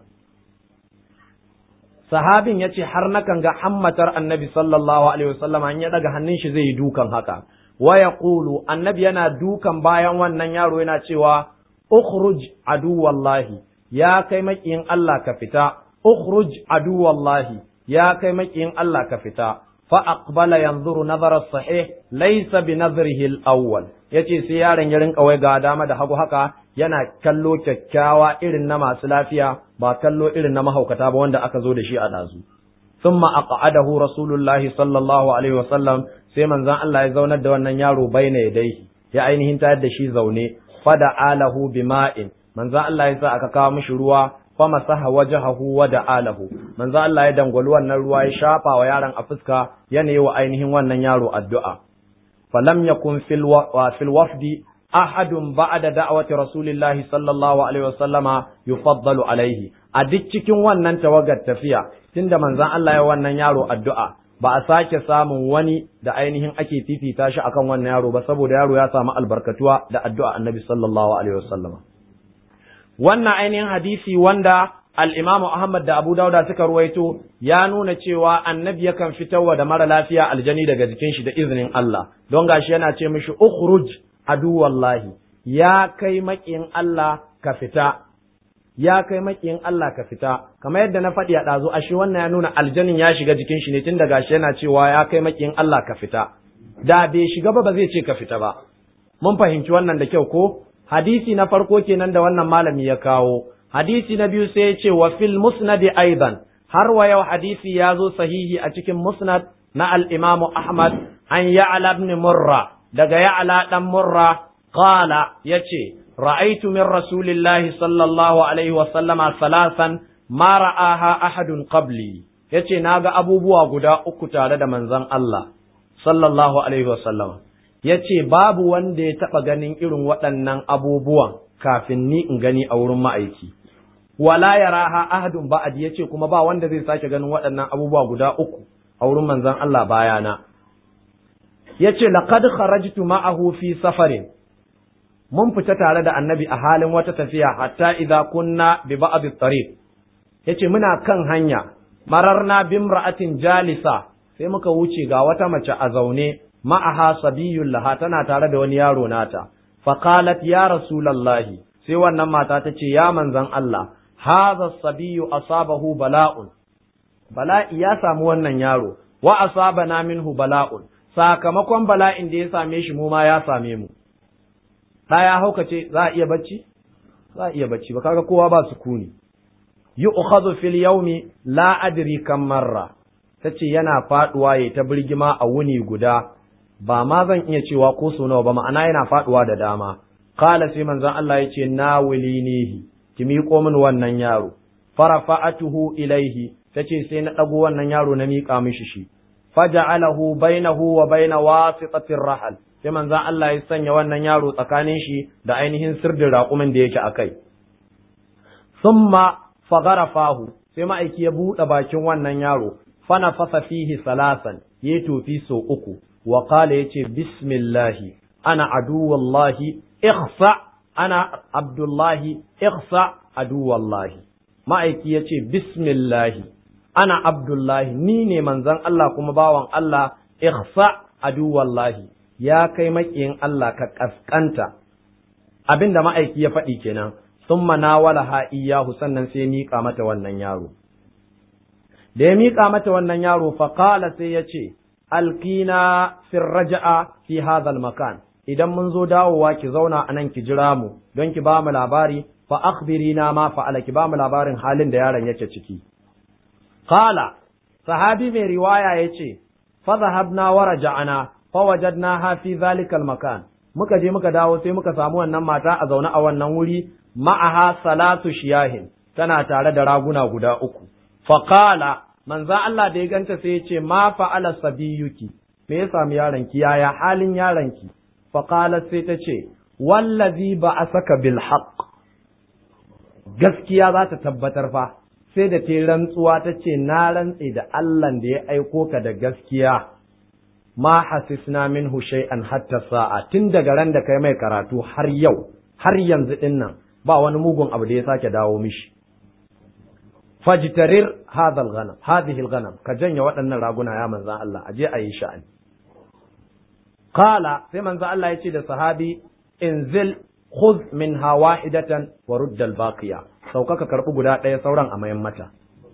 sahabin yace har nakan ga hammatar annabi sallallahu alaihi wasallama in ya daga hannun shi zai yi dukan haka wa yaqulu annabi yana dukan bayan wannan yaro yana cewa ukhruj aduwallahi ya kai makiyin Allah ka fita ukhruj aduwallahi ya kai makiyin Allah ka fita fa aqbala yanzuru nazara sahih laysa bi nazrihi al-awwal yace sai yaron ya rinka wai ga dama da hagu haka yana kallo kyakkyawa irin na masu lafiya ba kallo irin na mahaukata ba wanda aka zo da shi a dazu thumma aq'adahu rasulullahi sallallahu alaihi wasallam sai manzon Allah ya zaunar da wannan yaro baina yadayhi ya ainihin tayar da shi zaune fada alahu bima'in manzo Allah ya sa aka kawo mishi ruwa fa masaha wajhahu wa da'alahu manzo Allah ya dangwali wannan ruwa ya shafa wa yaron a fuska yana yi wa ainihin wannan yaro addu'a falam yakun fil wafdi ahadun ba'da da'wati rasulillahi sallallahu alaihi wasallama yufaddalu alaihi a duk cikin wannan tawagar tafiya tunda manzon Allah ya wannan yaro addu'a ba a sake samun wani da ainihin ake fifita shi akan wannan yaro ba saboda yaro ya samu albarkatuwa da addu'a annabi sallallahu alaihi wasallam wannan ainihin hadisi wanda al-Imam Ahmad da Abu Dawud suka ruwaito ya nuna cewa annabi yakan fitarwa da mara lafiya aljani daga jikin shi da izinin Allah don gashi yana ce mishi ukhruj aduwallahi ya kai makiyin Allah ka fita ya kai makiyin Allah ka fita kamar yadda na faɗi a ɗazu ashe wannan ya nuna aljanin ya shiga jikin shi ne tun daga shi yana cewa ya kai makiyin Allah ka fita da bai shiga ba zai ce ka fita ba mun fahimci wannan da kyau ko hadisi na farko kenan da wannan malami ya kawo hadisi na biyu sai ya ce wa fil musnad aidan har wa yau hadisi ya zo sahihi a cikin musnad na al-Imam Ahmad an Ya'la ibn Murra daga Ya'la dan Murra qala yace رأيت من رسول الله صلى الله عليه وسلم ثلاثا ما رآها أحد قبلي yace naga abubuwa guda uku tare da manzon Allah sallallahu alaihi wasallam yace babu wanda ya taba ganin irin waɗannan abubuwan kafin ni in gani a wurin ma'aiki wala yaraha ahadun ba'd yace kuma ba wanda zai sake ganin waɗannan abubuwa guda uku a wurin manzon Allah bayana yace laqad kharajtu ma'ahu fi safarin mun fita tare da annabi a halin wata tafiya hatta idza kunna bi ba'd at-tariq yace muna kan hanya mararna bimra'atin jalisa sai muka wuce ga wata mace a zaune ma'aha sabiyyun laha tana tare da wani yaro nata fa qalat ya rasulullahi sai wannan mata ta ce ya manzon Allah hadha sabiyyu asabahu bala'un bala'i ya samu wannan yaro wa asabana minhu bala'un sakamakon bala'in da ya same shi mu ma ya same mu ɗaya haukace za a iya bacci za a iya bacci ba kaga kowa ba sukuni yu'khadhu fil yawmi la adri kam marra tace yana faduwa yayi ta birgima a wuni guda ba ma zan iya cewa ko so nawa ba ma'ana yana faduwa da dama qala sai manzon Allah yace nawilinihi ki miƙo min wannan yaro farafa'atuhu ilaihi tace sai na dago wannan yaro na miƙa mishi shi faja'alahu bainahu wa baina wasitatir rahal sai manzon Allah ya sanya wannan yaro tsakanin shi da ainihin sirdin raƙumin da yake akai thumma fagharafahu sai ma'aiki ya buɗe bakin wannan yaro fana fasa fihi salasan ya tofi so uku wa qala yace bismillahi ana aduwallahi ikhsa ana abdullahi ikhsa aduwallahi ma'aiki yace bismillahi ana abdullahi ni ne manzon Allah kuma bawan Allah ikhsa aduwallahi ya kai makiyin Allah ka kaskanta abinda ma'aiki ya faɗi kenan thumma nawalaha iyyahu sannan sai miƙa mata wannan yaro da ya miƙa mata wannan yaro fa qala sai ya ce alqina fi raja'a fi hadha makan idan mun zo dawowa ki zauna anan ki jira mu don ki ba mu labari fa akhbirina ma fa'ala ki ba mu labarin halin da yaron yake ciki qala sahabi mai riwaya yace fa dhahabna wa raja'na fa wajadnaha fi dhalika makan muka je muka dawo sai muka samu wannan mata a zaune a wannan wuri ma'aha salatu shiyahin tana tare da raguna guda uku faqala manzan Allah da ya ganta sai ya ce ma fa'ala sabiyuki me ya sami yaronki yaya halin yaronki faqala sai ta ce wallazi ba'asaka bil haqq gaskiya za ta tabbatar fa sai da ta rantsuwa ta ce na rantse da Allah da ya aiko ka da gaskiya ma hasisna minhu shay'an hatta sa'a tun daga ran da kai mai karatu har yau har yanzu dinnan ba wani mugun abu da ya sake dawo mishi fajtarir hadhihi al-ghanam ka janya waɗannan raguna ya manzan Allah aje a yi sha'ani qala sai manzan Allah ya ce da sahabi inzil khudh minha wahidatan wa rudd al-baqiya sauka ka karbi guda ɗaya sauran a mayan mata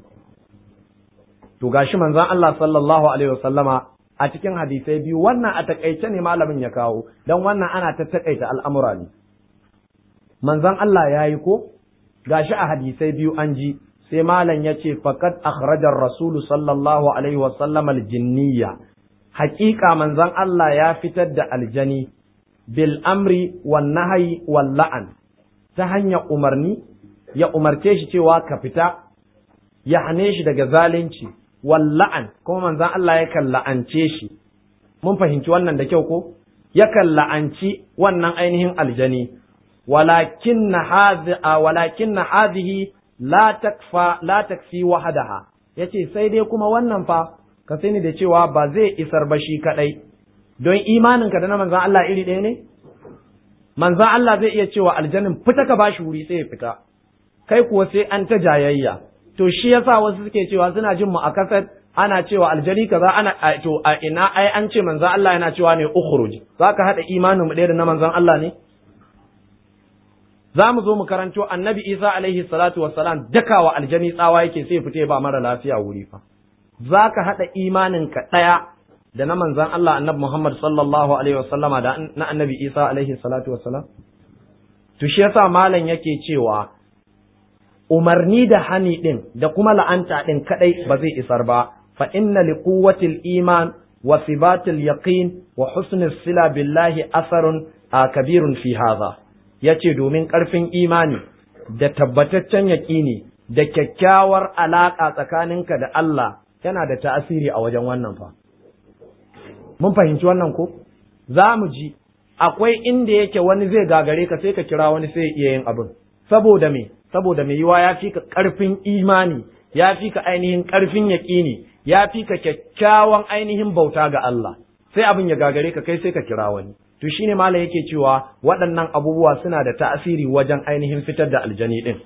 to gashi manzan Allah sallallahu alaihi wasallama a cikin hadisai biyu wannan a takaice ne malamin ya kawo dan wannan ana ta takaita al'amura ne manzan Allah ya yi ko gashi a hadisai biyu an ji sai malam ya ce faqad akhrajar rasulu sallallahu alaihi wa sallam aljinniya haƙiƙa manzan Allah ya fitar da aljani bil amri wan nahyi wal la'an ta hanyar umarni ya umarce shi cewa ka fita ya hane shi daga zalunci wal la'an kuma manzan Allah yakan la'ance shi mun fahimci wannan da kyau ko yakan la'anci wannan ainihin aljani ولكن هذه لا تكفي وحدها yace sai dai kuma wannan fa ka sani da cewa ba zai isar ba shi kadai don imaninka da na manzon Allah iri ɗaya ne manzon Allah zai iya cewa aljannin fita ka bashi wuri sai ya fita kai kuwa sai an ta jayayya to shi yasa wasu suke cewa suna jin mu a kasar ana cewa aljani kaza ana to a ina ai an ce manzon Allah yana cewa ne ukhruj zaka hada imanin mu ɗaya da na manzon Allah ne za mu zo mu karanto annabi Isa alaihi salatu wassalam dakawa aljani tsawa yake sai fite ba mara lafiya wuri fa za ka haɗa imaninka ɗaya da na manzan Allah annabi Muhammad sallallahu alaihi wasallama da na annabi Isa alaihi salatu wassalam to shi yasa malam yake cewa umarni da hani din da kuma la'anta din kadai ba zai isar ba fa inna liquwwatil iman wa thibatil yaqin wa husnis sila billahi asarun kabirun fi hadha ya ce domin ƙarfin imani da tabbataccen yaƙini da kyakkyawar alaƙa tsakaninka da Allah yana da ta'asiri a wajen wannan fa. Mun fahimci wannan ko? Za mu ji, akwai inda yake wani zai gagare ka sai ka kira wani sai iya yin abin. Saboda me? Saboda mai yiwa ya fi ka ƙarfin imani, ya fi ka ainihin ƙarfin yaƙini, ya fi ka kyakkyawan ainihin bauta ga Allah. Sai abin ya gagare ka kai sai ka kira wani. to shine malam yake cewa waɗannan abubuwa suna da ta'asiri wajen ainihin fitar da aljani din.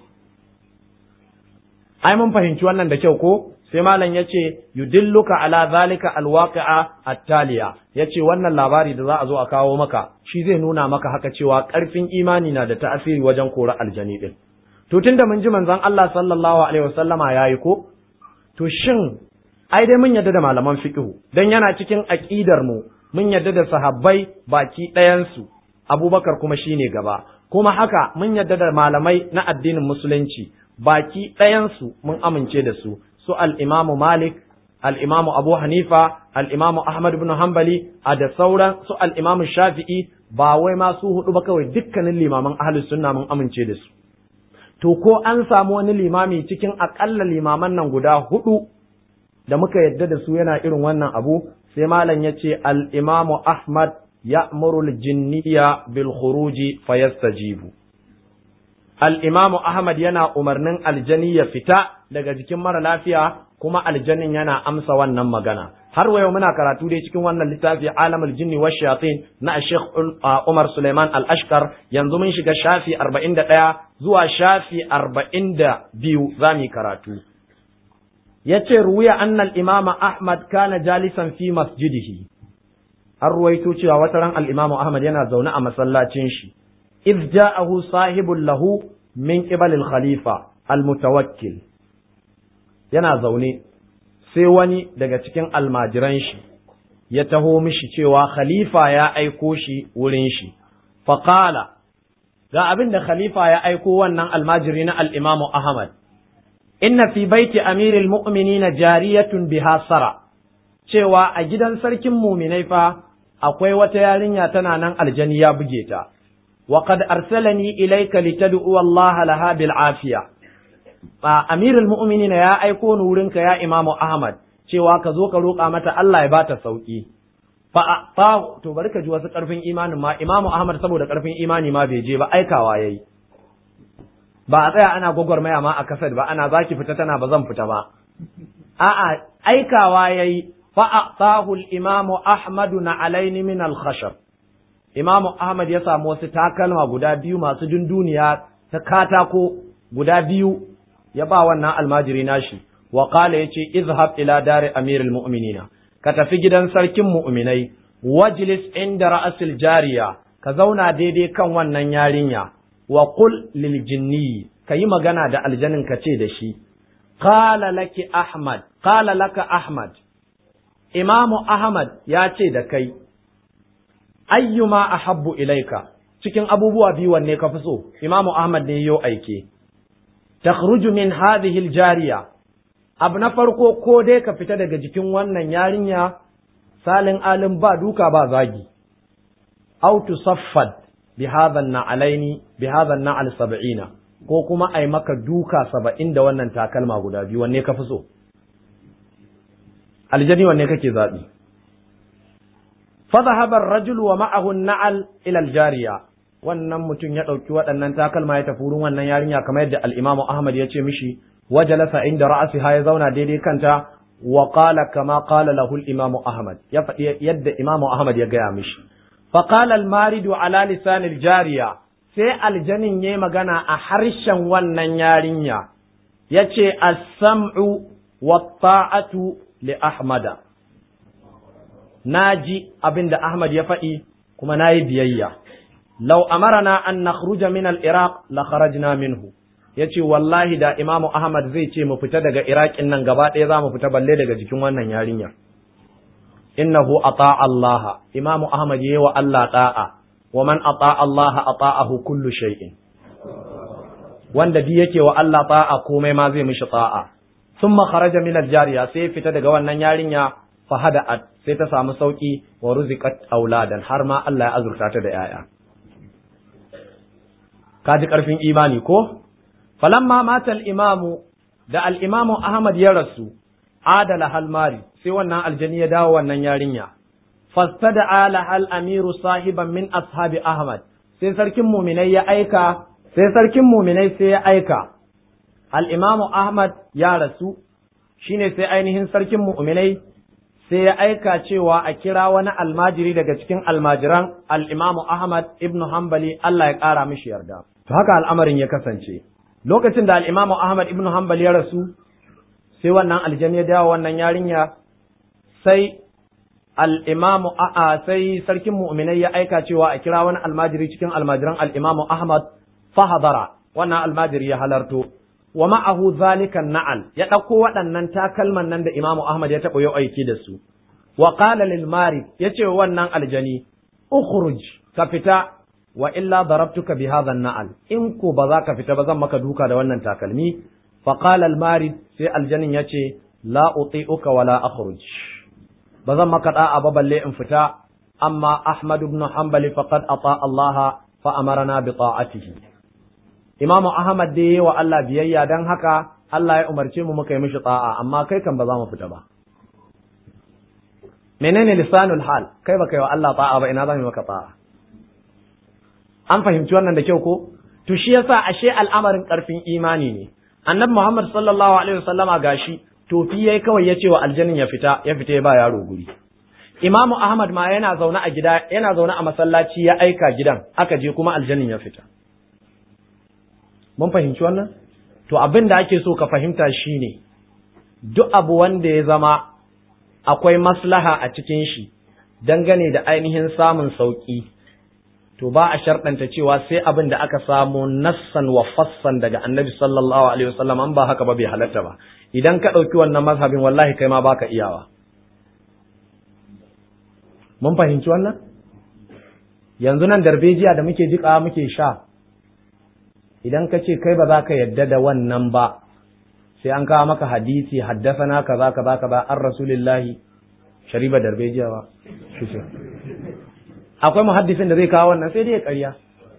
Ai mun fahimci wannan da kyau ko? Sai malam yace yudilluka ala zalika alwaqi'a attaliya, yace wannan labari da za a zo a kawo maka shi zai nuna maka haka cewa ƙarfin imani na da ta'asiri wajen kora aljani din. To tunda mun ji manzon Allah sallallahu alaihi wasallama yayi ko? To shin ai dai mun yadda da malaman fiqhu dan yana cikin aqidar mu, mun yadda da sahabbai baki ɗayan su, Abubakar kuma shine gaba, kuma haka mun yadda da malamai na addinin musulunci baki ɗayan su mun amince da su, su al-Imam Malik, al-Imam Abu Hanifa, al-Imam Ahmad ibn Hanbali, a da sauran su al-Imam Shafi'i, ba wai ma su hudu ba kawai, dukkanin limaman ahlus sunna mun amince da su. To ko an samu wani limami cikin akalla limaman nan guda hudu da muka yadda da su yana irin wannan abu, sai malam ya ce al-Imamu Ahmad ya'muru al-jinniya bil khuruji fayastajibu. Al-Imamu Ahmad yana umarnin aljani ya fita daga jikin mara lafiya, kuma aljanin yana amsa wannan magana. Har wa yau muna karatu dai cikin wannan littafi Alamul Jinni wa Shayatin na Sheikh Umar Suleiman Al-Ashkar, yanzu mun shiga shafi 41 zuwa shafi 42 zamu karatu. Yace ruwiya anna al-Imam Ahmad kana jalisan fi masjidihi. An ruwaito cewa wata ran al-Imam Ahmad yana zaune a masallacin shi. إذ جاءه صاحب له من قبل الخليفة المتوكل. yana zaune sai wani daga cikin almajiran shi ya taho mishi cewa khalifa ya aiko shi wurin shi. Faqala, ga abin da khalifa ya aiko wannan almajiri na al-Imam Ahmad, inna fi baiti amiril mu'minin jariyatun biha sara, cewa a gidan sarkin muminai fa akwai wata yarinya tana nan aljani ya buge ta. وقد أرسلني إليك لتدعو الله لها بالعافية. أمير المؤمنين يا أيكون ورنك يا إمام أحمد cewa ka zo ka roƙa mata Allah ya bata sauki. Fa to bari ka ji wasu ƙarfin imanin ma, Imam Ahmad saboda ƙarfin imani ma bai je ba, aikawa yayi. Ba a tsaya ana gwagwarmaya ma a kasar ba, ana zaki fita tana ba zan fita ba. A'a, aikawa yayi. Fa atahu al-Imam Ahmad na alaini min al-khashab. Imamu Ahmad ya samu wasu takalma guda biyu masu dunduniya ta katako guda biyu ya ba wannan almajiri nashi, wa qala yace izhab ila dari amiril mu'minina, ka tafi gidan sarkin mu'minai, wajlis inda ra'asil jariya, ka zauna daidai kan wannan yarinya, wa qul lil jinni, kayi magana da aljanin ka ce da shi, qala laka Ahmad, Imamu Ahmad ya ce da kai, ayyuma ahabbu ilaika, cikin abubuwa biyu wanne ka fi so? Imamu Ahmad ne yo aike. Takhruju min hadhihi aljariya, abu na farko ko dai ka fita daga jikin wannan yarinya salin alim ba duka ba zagi, aw tusaffad bi hadha an-na'alaini bi hadha an-na'al 70, ko kuma ai maka duka 70 da wannan takalma guda biyu, wanne ka fi so? Aljani wanne kake zabi? فذهب الرجل ومعه النعل إلى الجارية. wannan mutum ya ɗauki waɗannan takalma ya tafi wurin wannan yarinya kamar yadda al-Imam Ahmad ya ce mishi, wajalasa inda ra'siha, ya zauna daidai kanta, wa qala kama qala lahu al-Imam Ahmad, ya faɗi yadda Imam Ahmad ya gaya mishi. Fa qala al-maridu ala lisan al-jariya, sai aljanin yayi magana a harshen wannan yarinya, yace as-sam'u wat-ta'atu li Ahmada. naji abin da Ahmad ya faɗi kuma nayi biyayya. Law amarana an nakhruja min al-Iraq la kharajna minhu. Yace wallahi da Imam Ahmad zai ce mu fita daga Iraqin nan gaba ɗaya za mu fita balle daga jikin wannan yarinya. Innahu ata'a Allah. Imam Ahmad yayi wa Allah da'a. Wa man ata'a Allah ata'ahu kullu shay'in. Wanda bi yake wa Allah ta'a komai ma zai mishi ta'a. Thumma kharaja min al-jariya, sai fita daga wannan yarinya, fahada'at, sai ta samu sauki, wa ruziqat auladan, har ma Allah ya azurta ta da yaya. Kaji karfin imani ko? Falamma mata al-imamu, da al-Imamu Ahmad ya rasu, adala halmari, sai wannan aljani ya dawo wannan yarinya. Fastada'a lahal amiru sahiban min ashabi Ahmad, sai sarkin muminai ya aika, al-Imamu Ahmad ya rasu, shine sai ainihin sarkin muminai sai ya aika cewa a kira wani almajiri daga cikin almajiran al-Imam Ahmad ibn Hanbali Allah ya ƙara mishi yarda. To haka al'amarin ya kasance. Lokacin da al-Imam Ahmad ibn Hanbali ya rasu, sai wannan aljani ya dawo wannan yarinya, sai sai sarkin mu'minai ya aika cewa a kira wani almajiri cikin almajiran al-Imam Ahmad fa hadara. Wannan almajiri ya halarto. Wa ma'ahu zalikan na'al, ya ɗauko waɗannan takalman nan da Imam Ahmad ya taɓa yau aiki da su. Wa qala lil marid, yace wannan aljani, ukhruj, ka fita, wa illa darabtuka bi hadha na'al, in ko ba za ka fita ba zan maka duka da wannan takalmi. Fa qala al marid, sai aljanin yace la uti'uka wa la akhruj, ba zan maka da'a ba balle in fita, amma Ahmad ibn Hanbali faqad ata Allah fa amarna bi ta'atihi. Imamu Ahmad da yi wa Allah biyayya don haka Allah ya umarce mu muka yi mishi ta'a, amma kai kan ba za mu fita ba. Menene lisanul hal? Kai baka yi wa Allah ta'a ba, ina za mu maka ta'a? An fahimci wannan da kyau ko? To shi yasa ashe al'amarin karfin imani ne. Annabi Muhammad sallallahu alaihi wasallama gashi tofi yayi kawai ya ce wa aljannin ya fita ya ba yaro guri. Imamu Ahmad ma yana zaune a gida, yana zaune a masallaci ya aika gidan, aka je kuma aljannin ya fita. Mun fahimci wannan? To abin da ake so ka fahimta shine duk abu wanda ya zama akwai maslaha a cikin shi dangane da ainihin samun sauki, to ba a sharɗanta cewa sai abin da aka samu nassan wa fassan daga Annabi sallallahu alaihi wasallam, an ba haka ba bai halatta ba. Idan ka ɗauki wannan mazhabin wallahi kai ma baka iyawa. Mun fahimci wannan? Yanzu nan darbejiya da muke jiƙa muke sha, idan ka ce kai ba za ka yadda da wannan ba, sai an kawo maka hadisi haddasana kaza kaza kaza an rasulillahi shariba darbejiya ba. Akwai muhaddisin da zai kawo wannan, sai dai ya ƙarya.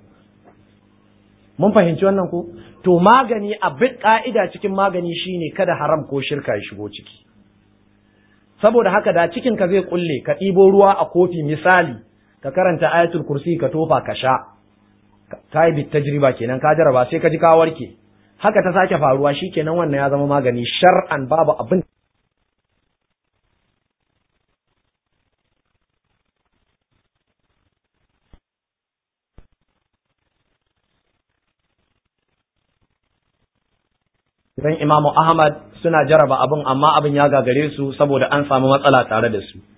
Mun fahimci wannan ko? To magani, abin ka'ida cikin magani shine kada haram ko shirka ya shigo ciki. Saboda haka da cikin ka zai kulle, ka ɗibo ruwa a kofi misali, ka karanta ayatul kursi ka tofa ka sha. Ka yi bit tajriba kenan, ka jaraba sai ka ji ka warke, haka ta sake faruwa, shikenan wannan ya zama magani shar'an, babu abin dan Imamu Ahmad suna jaraba abin, amma abin ya gagare su saboda an samu matsala tare da su.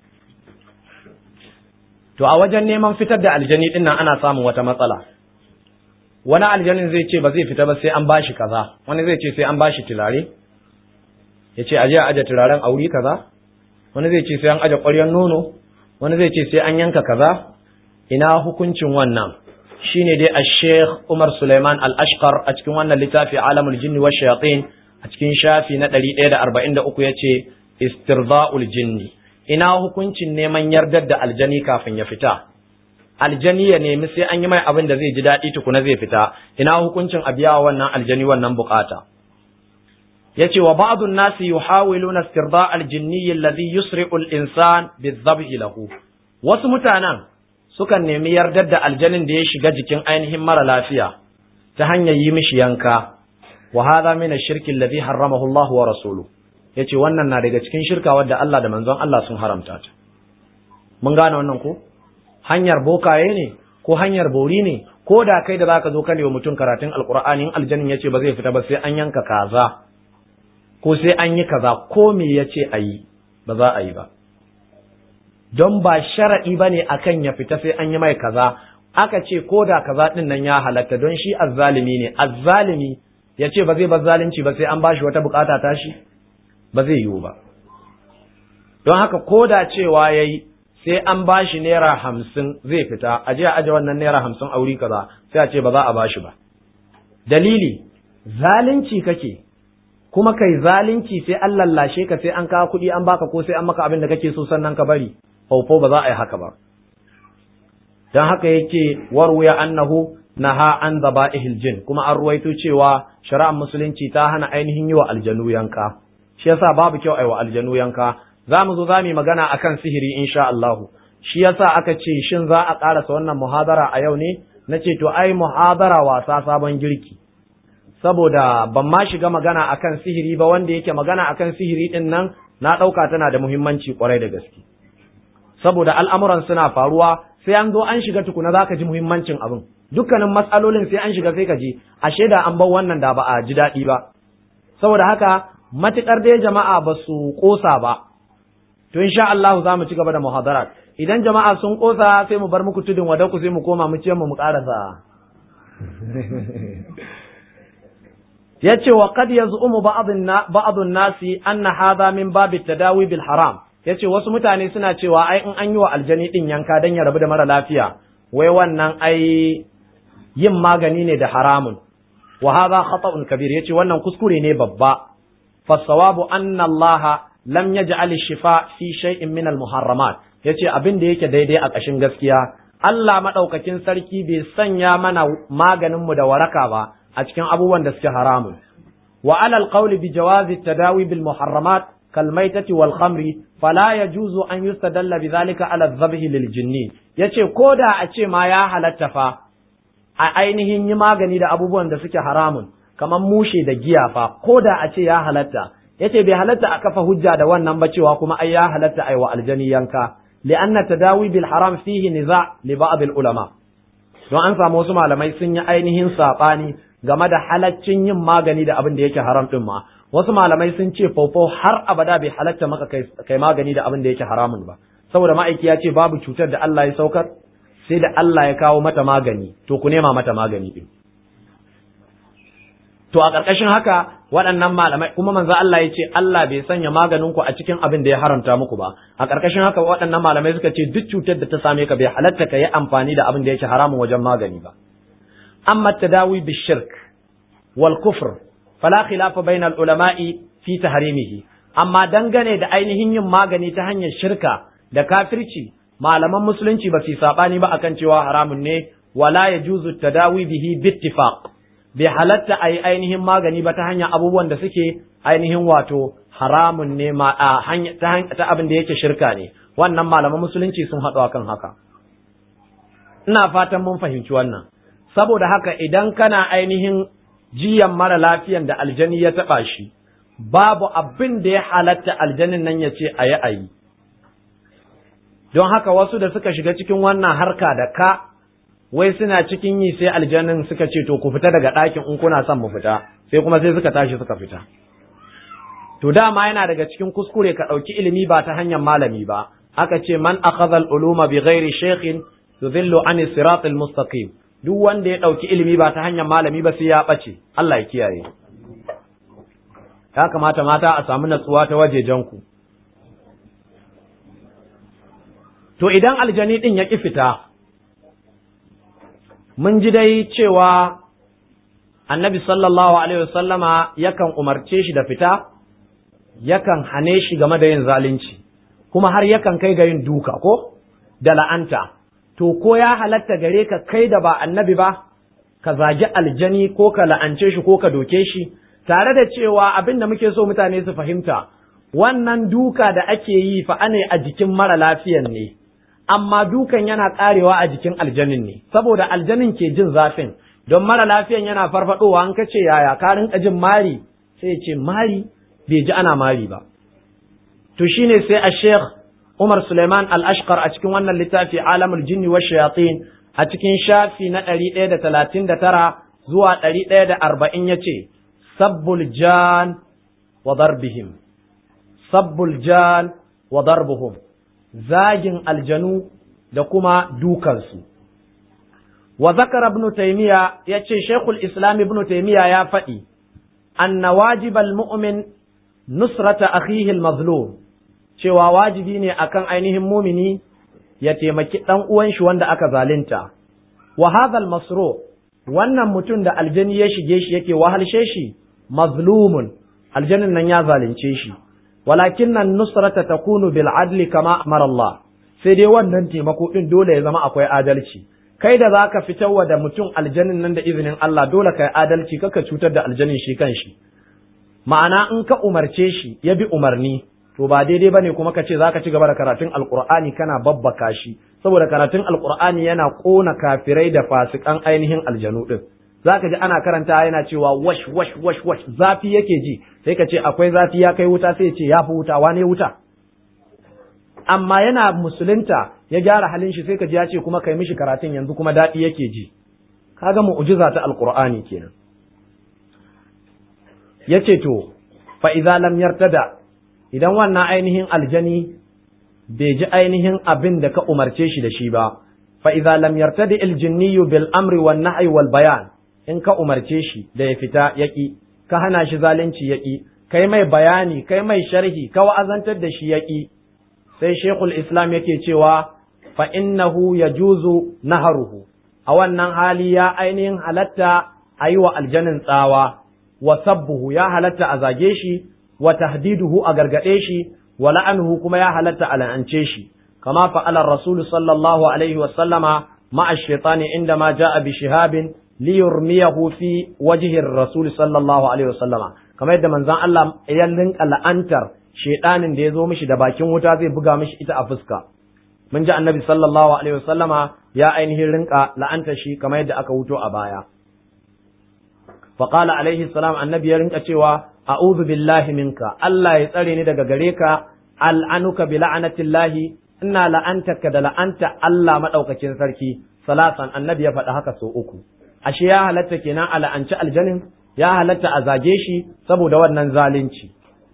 To a wajen neman fitar da aljani din nan ana samun wata matsala. Wani aljanin zai ce ba zai fita ba sai an bashi kaza, wani zai ce sai an bashi turare, ya ce aje a aje turaren a wuri kaza, wani zai ce sai an aje ƙwaryar nono, wani zai ce sai an yanka kaza. Ina hukuncin wannan? Shine dai Sheikh Umar Suleiman Al-Ashqar a cikin wannan littafi Alamul Jinni wa Shayatin a cikin shafi na 143 yace Istirza'ul Jinni. Ina hukuncin neman yardar da aljani kafin ya fita? Aljani ya nemi sai an yi mai abin da zai ji daɗi tukuna zai fita, ina hukuncin a biya wannan aljani wannan bukata? Yace wa ba'dun nasi yuhawiluna istirda' al-jinni alladhi yusri'u al-insan bi-dhabhi lahu. Wasu mutanen sukan nemi yardar da aljanin da ya shiga jikin ainihin mara lafiya ta hanyar yi mishi yanka. Wa hadha min ash-shirki alladhi harramahu Allah wa rasuluhu. Yace wannan na daga cikin shirka wadda Allah da manzon Allah sun haramta ta. Mun gane wannan ko? Hanyar bokaye ne ko hanyar bori ne, ko da kai da zaka zo kane wa mutum karatun alqur'ani, in aljannin yace ba zai fita ba sai an yanka kaza ko sai an yi kaza, ko me yace ayi ba za a yi ba, don ba sharadi bane akan ya fita sai an yi mai kaza. Aka ce ko da kaza din nan ya halatta, don shi azzalimi ne. Azzalimi yace ba zai bar zalunci ba sai an bashi wata bukata tashi, ba zai yiwu ba. Don haka ko da cewa yayi sai an bashi naira 50 zai fita, aje a aje wannan naira 50 a wuri kaza, sai a ce ba za a bashi ba. Dalili, zalunci kake, kuma kai zalunci sai an lallashe ka, sai an kawo kuɗi an baka, ko sai an maka abin da kake so sannan ka bari. Faufau ba za a yi haka ba. Don haka yake warwaya annahu naha an zaba'ihil jin, kuma an ruwaito cewa shari'ar musulunci ta hana ainihin yi wa aljanu yanka. Shi yasa babu kyau a yi wa aljanu yanka. Za mu zo za mu magana akan sihiri insha Allahu. Shi yasa aka ce shin za a ƙarasa wannan muhadara a yau ne? Na ce to ai muhadara wasa sabon girki. Saboda ban ma shiga magana akan sihiri ba, wanda yake magana akan sihiri din nan na ɗauka tana da muhimmanci kwarai da gaske saboda al'amuran suna faruwa sai an zo an shiga tukuna za ka ji muhimmancin abin dukkanin matsalolin sai an shiga sai ka ji ashe da an bar wannan da ba a ji daɗi ba saboda haka matuƙar dai jama'a ba su ƙosa ba to insha Allah za mu ci gaba da muhadarat idan jama'a sun ƙosa sai mu bar muku tudun wadaku sai mu koma mu ce mu ƙarasa yace wa qad yaz'umu ba'dun nasi anna hadha min babi tadawi bil haram yace wasu mutane suna cewa ai in an yi wa aljani din yanka dan ya rabu da mara lafiya wai wannan ai yin magani ne da haramun wa hadha khata'un kabir yace wannan kuskure ne babba fasawabu anna Allah lam yaj'al ash-shifa fi shay'in min al-muharramat yace abin da yake daidai a ƙashin gaskiya Allah madaukakin sarki bai sanya mana maganin mu da waraka ba a cikin abubuwan da suke haramun wa alal qawli bi jawazi tadawi bil muharramat kal maitati wal khamri fala yajuzu an yustadalla bidhalika ala dhabhi lil jinni yace koda a ce ma ya halatta fa a ainihin yi magani da abubuwan da suke haramun kamar mushe da giya fa koda a ce ya halatta yace bai halatta a kafa hujja da wannan ba cewa kuma ai ya halatta ai wa aljani yanka li'anna tadawi bil haram fihi niza' li ba'd al ulama don an samu wasu malamai sun yi ainihin sabani game da halaccin yin magani da abin da yake haram din ma wasu malamai sun ce faufau har abada bai halatta maka kai magani da abin da yake haramun ba saboda ma'aiki ya ce babu cutar da Allah ya saukar sai da Allah ya kawo mata magani to ku nema mata magani din to a ƙarƙashin haka waɗannan malamai kuma manzo Allah ya ce Allah bai sanya maganin ku a cikin abin da ya haramta muku ba a ƙarƙashin haka waɗannan malamai suka ce duk cutar da ta same ka bai halatta ka yi amfani da abin da yake haramun wajen magani ba amma tadawi bishirk wal kufr fala khilafa bayna al ulama'i fi tahrimihi amma dangane da ainihin yin magani ta hanyar shirka da kafirci malaman musulunci ba su sabani ba akan cewa haramun ne wala yajuzu tadawi bihi bittifaq bai halatta a yi ainihin magani ba ta hanyar abubuwan da suke ainihin wato haramun ne ta abin da yake shirka ne wannan malaman musulunci sun haɗu akan haka ina fatan mun fahimci wannan saboda haka idan kana ainihin jiyan mara lafiyan da aljani ya taɓa shi babu abin da ya halatta aljanin nan ya ce a yi don haka wasu da suka shiga cikin wannan harka da ka wai suna cikin yi sai aljannin suka ce to ku fita daga ɗakin in kuna son mu fita sai kuma sai suka tashi suka fita to dama yana daga cikin kuskure ka ɗauki ilimi ba ta hanyar malami ba aka ce man akhadha al-uluma bi ghairi shaykhin yudhillu an sirat al-mustaqim duk wanda ya ɗauki ilimi ba ta hanyar malami ba sai ya ɓace Allah ya kiyaye ya kamata mata a samu natsuwa ta wajejen ku to idan aljani din ya ki fita mun ji dai cewa annabi sallallahu alaihi wasallama yakan umarce shi da fita yakan hane shi game da yin zalunci kuma har yakan kai ga yin duka ko da la'anta to ko ya halatta gare ka kai da ba annabi ba ka zagi aljani ko ka la'ance shi ko ka doke shi tare da cewa abin da muke so mutane su fahimta wannan duka da ake yi fa ane a jikin mara lafiyan ne amma dukan yana karewa a jikin aljanin ne saboda aljanin ke jin zafin don mara lafiyan yana farfadowa an kace yaya ka rinka jin mari sai ya ce mari bai ji ana mari ba to shine sai a Sheikh Umar Suleiman Al-Ashqar a cikin wannan littafi Alamul Jinni wa Shayatin a cikin shafi na 139 zuwa 140 yace sabbul jan wa darbihim sabbul jan wa darbuhum zagin aljanu da kuma dukansu. Wa zakar ibn Taymiya ya ce Sheikhul Islam ibn Taymiya ya faɗi, anna wajibal mu'min nusrata akhihi al-mazlum cewa wajibi ne akan ainihin mumini ya taimaki ɗan uwan shi wanda aka zalunta. Wa hadha al-masru wannan mutum da aljani ya shige shi yake wahalshe shi mazlumun aljanin nan ya zalunce shi. walakin nan nusrata takunu bil adli kama amara Allah sai dai wannan taimako din dole ya zama akwai adalci kai da zaka fitarwa da mutum aljannin nan da izinin Allah dole kai adalci kaka cutar da aljannin shi kanshi ma'ana in ka umarce shi ya bi umarni to ba daidai bane kuma ka ce zaka ci gaba da karatun alqur'ani kana babbaka shi saboda karatun alqur'ani yana kona kafirai da fasikan ainihin aljanu din zaka ji ana karanta yana cewa wash wash wash wash zafi yake ji, sai ka ce akwai zafi ya kai wuta, sai ya ce ya fi wuta, wane wuta? Amma yana musulunta ya gyara halin shi, sai ka ji ya ce kuma kai mishi karatun yanzu kuma daɗi yake ji. Kaga mu'jiza ta alqur'ani kenan. Yace to fa idza lam yartada, idan wannan ainihin aljani bai ji ainihin abin da ka umarce shi da shi ba, fa idza lam yartadi aljinniyu bil amri wan nahyi wal bayan, in ka umarce shi da ya fita yaki, ka hana shi zalunci yaki, kai mai bayani, kai mai sharhi, ka wa'azantar da shi yaki, sai Sheikhul Islam yake cewa fa innahu yajuzu naharuhu, a wannan hali ya ainihin halatta a yi wa aljanin tsawa, wa sabbuhu ya halatta a zage shi, wa tahdiduhu a gargaɗe shi, wa la'anuhu kuma ya halatta a la'ance shi, kama fa'alar Rasulu sallallahu alaihi wa sallama ma'a shaitani inda ma ja'a bi shihabin liyurmiyahu fi wajhin Rasul sallallahu alaihi wa sallama, kamar yadda manzon Allah ya linka la'antar shaitanin da ya zo mishi da bakin wuta zai buga mishi ita a fuska. Mun ji annabi sallallahu alaihi wa sallama ya ainihin rinka la'antar shi kamar yadda aka wuto a baya. Faqala alaihi salam, annabi ya rinka cewa a'udhu billahi minka, Allah ya tsare ni daga gare ka, al'anuka bi la'anatillahi, ina la'antaka da la'anta Allah madaukakin sarki, salasan, annabi ya faɗi haka sau 3. Ashe ya halatta kenan a la'anci aljanin, ya halatta a zage shi saboda wannan zalunci.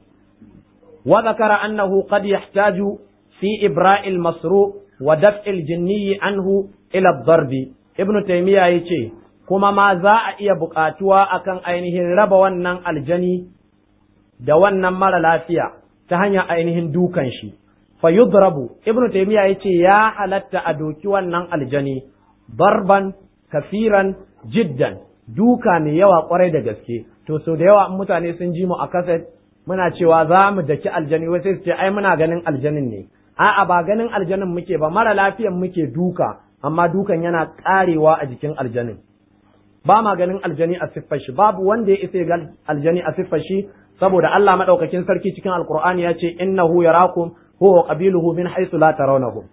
Wa zakara annahu qad yahtaju fi ibra'il masru wa daf'il jinni anhu ila ad-darbi. Ibn Taymiyyah yace kuma ma za a iya buƙatuwa akan ainihin raba wannan aljani da wannan mara lafiya ta hanyar ainihin dukan shi. Fa yudrabu, Ibn Taymiyyah yace ya halatta a doki wannan aljani darban kafiran jiddan, duka mai yawa kwarai da gaske. To so da yawa mutane sun ji mu a kaset muna cewa za mu daki aljani, wai sai su ce ai muna ganin aljanin ne. A'a, ba ganin aljanin muke ba, mara lafiyan muke duka, amma dukan yana karewa a jikin aljanin. Ba ma ganin aljani a siffar shi, babu wanda ya isa ga aljani a siffar shi, saboda Allah madaukakin sarki cikin Alqur'ani ya ce innahu yarakum huwa qabiluhu min haythu la tarawnahum.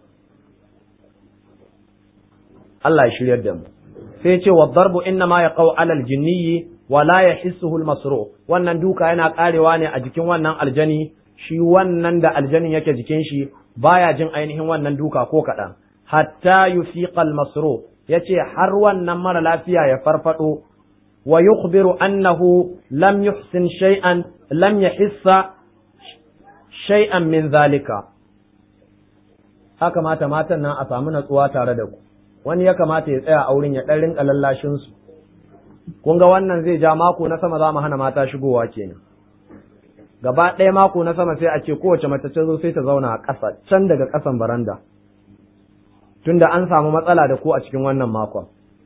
Allah ya shiryar da mu. Sai ya ce wa darbu inna ma yaqau ala aljinni wa la yahissuhu almasru. Wannan duka yana karewa ne a jikin wannan aljani, shi wannan da aljanin yake jikin shi baya jin ainihin wannan duka ko kaɗan. Hatta yufiqa almasru, yace har wannan mara lafiya ya farfado, wa yukhbiru annahu lam yuhsin shay'an, lam yahissa shay'an min zalika. Haka matan nan a samu natsuwa tare da ku. Wani ya kamata ya tsaya a wurin ya ɗan rinka lallashin su. Kun ga wannan zai ja mako na sama za mu hana mata shigowa kenan. Gaba ɗaya mako na sama sai a ce kowace mace ta zo sai ta zauna a ƙasa, can daga ƙasan baranda. Tunda an samu matsala da ku a cikin wannan makon.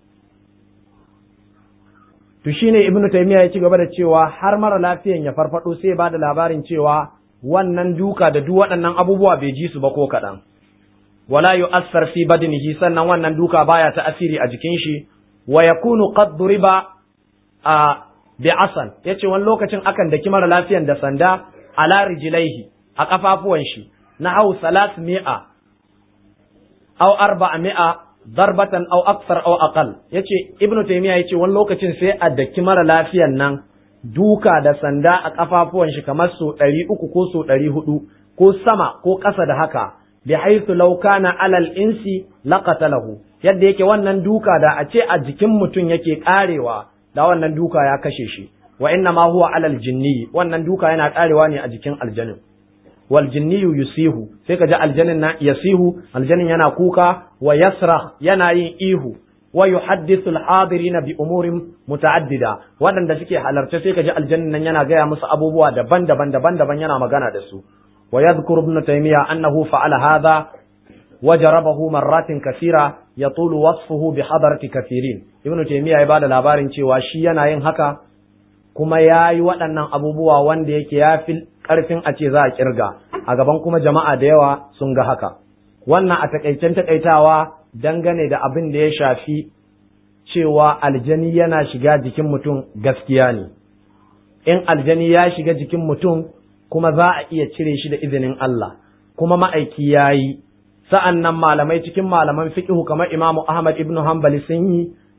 To shine Ibn Taymiyyah ya ci gaba da cewa har mara lafiyan ya farfado sai ba da labarin cewa wannan duka da duk waɗannan abubuwa bai ji su ba ko kaɗan. Wala yu'assar fi badnihi, sannan wannan duka baya ta'asiri a jikin shi, wa yakunu qad duriba bi asan, yace wani lokacin akan daki mara lafiyan da sanda ala rijlaihi, a kafafuwan shi, na hau 300 aw 400 darbatan aw akthar aw aqal. Yace Ibn Taymiyyah yace wani lokacin sai a daki mara lafiyan nan duka da sanda a kafafuwan shi kamar so 300 ko so 400 ko sama ko ƙasa da haka, bi haythu law kana alal insi laqatalahu, yadda yake wannan duka da a ce a jikin mutum yake karewa da wannan duka ya kashe shi. Wa inna ma huwa alal jinni, wannan duka yana karewa ne a jikin aljanin. Wal jinniyu yusihu, sai ka ji aljanin na yasihu, aljanin yana kuka, wa yasrah, yana yin ihu, wa yuhaddithu al-hadirina bi umurin muta'addida, waɗanda suke halarta sai ka ji aljanin nan yana gaya musu abubuwa daban-daban yana magana da su. Wa yadhkuru Ibn Taymiyyah annahu fa'ala hadha wa jarabahu marratin kathira yatulu wasfuhu bi hadarati kathirin. Ibn Taymiyyah ya bada labarin cewa shi yana yin haka kuma yayi waɗannan abubuwa wanda yake yafi ƙarfin a ce za a kirga a gaban kuma jama'a da yawa sun ga haka. Wannan a takaicen takaitawa dangane da abin da ya shafi cewa aljani yana shiga jikin mutum gaskiya ne. In aljani ya shiga jikin mutum kuma za a iya cire shi da izinin Allah, kuma ma'aiki ya yi. Sa'an nan malamai cikin malaman fiƙihu kamar Imamu Ahmad ibn Hanbali sun yi,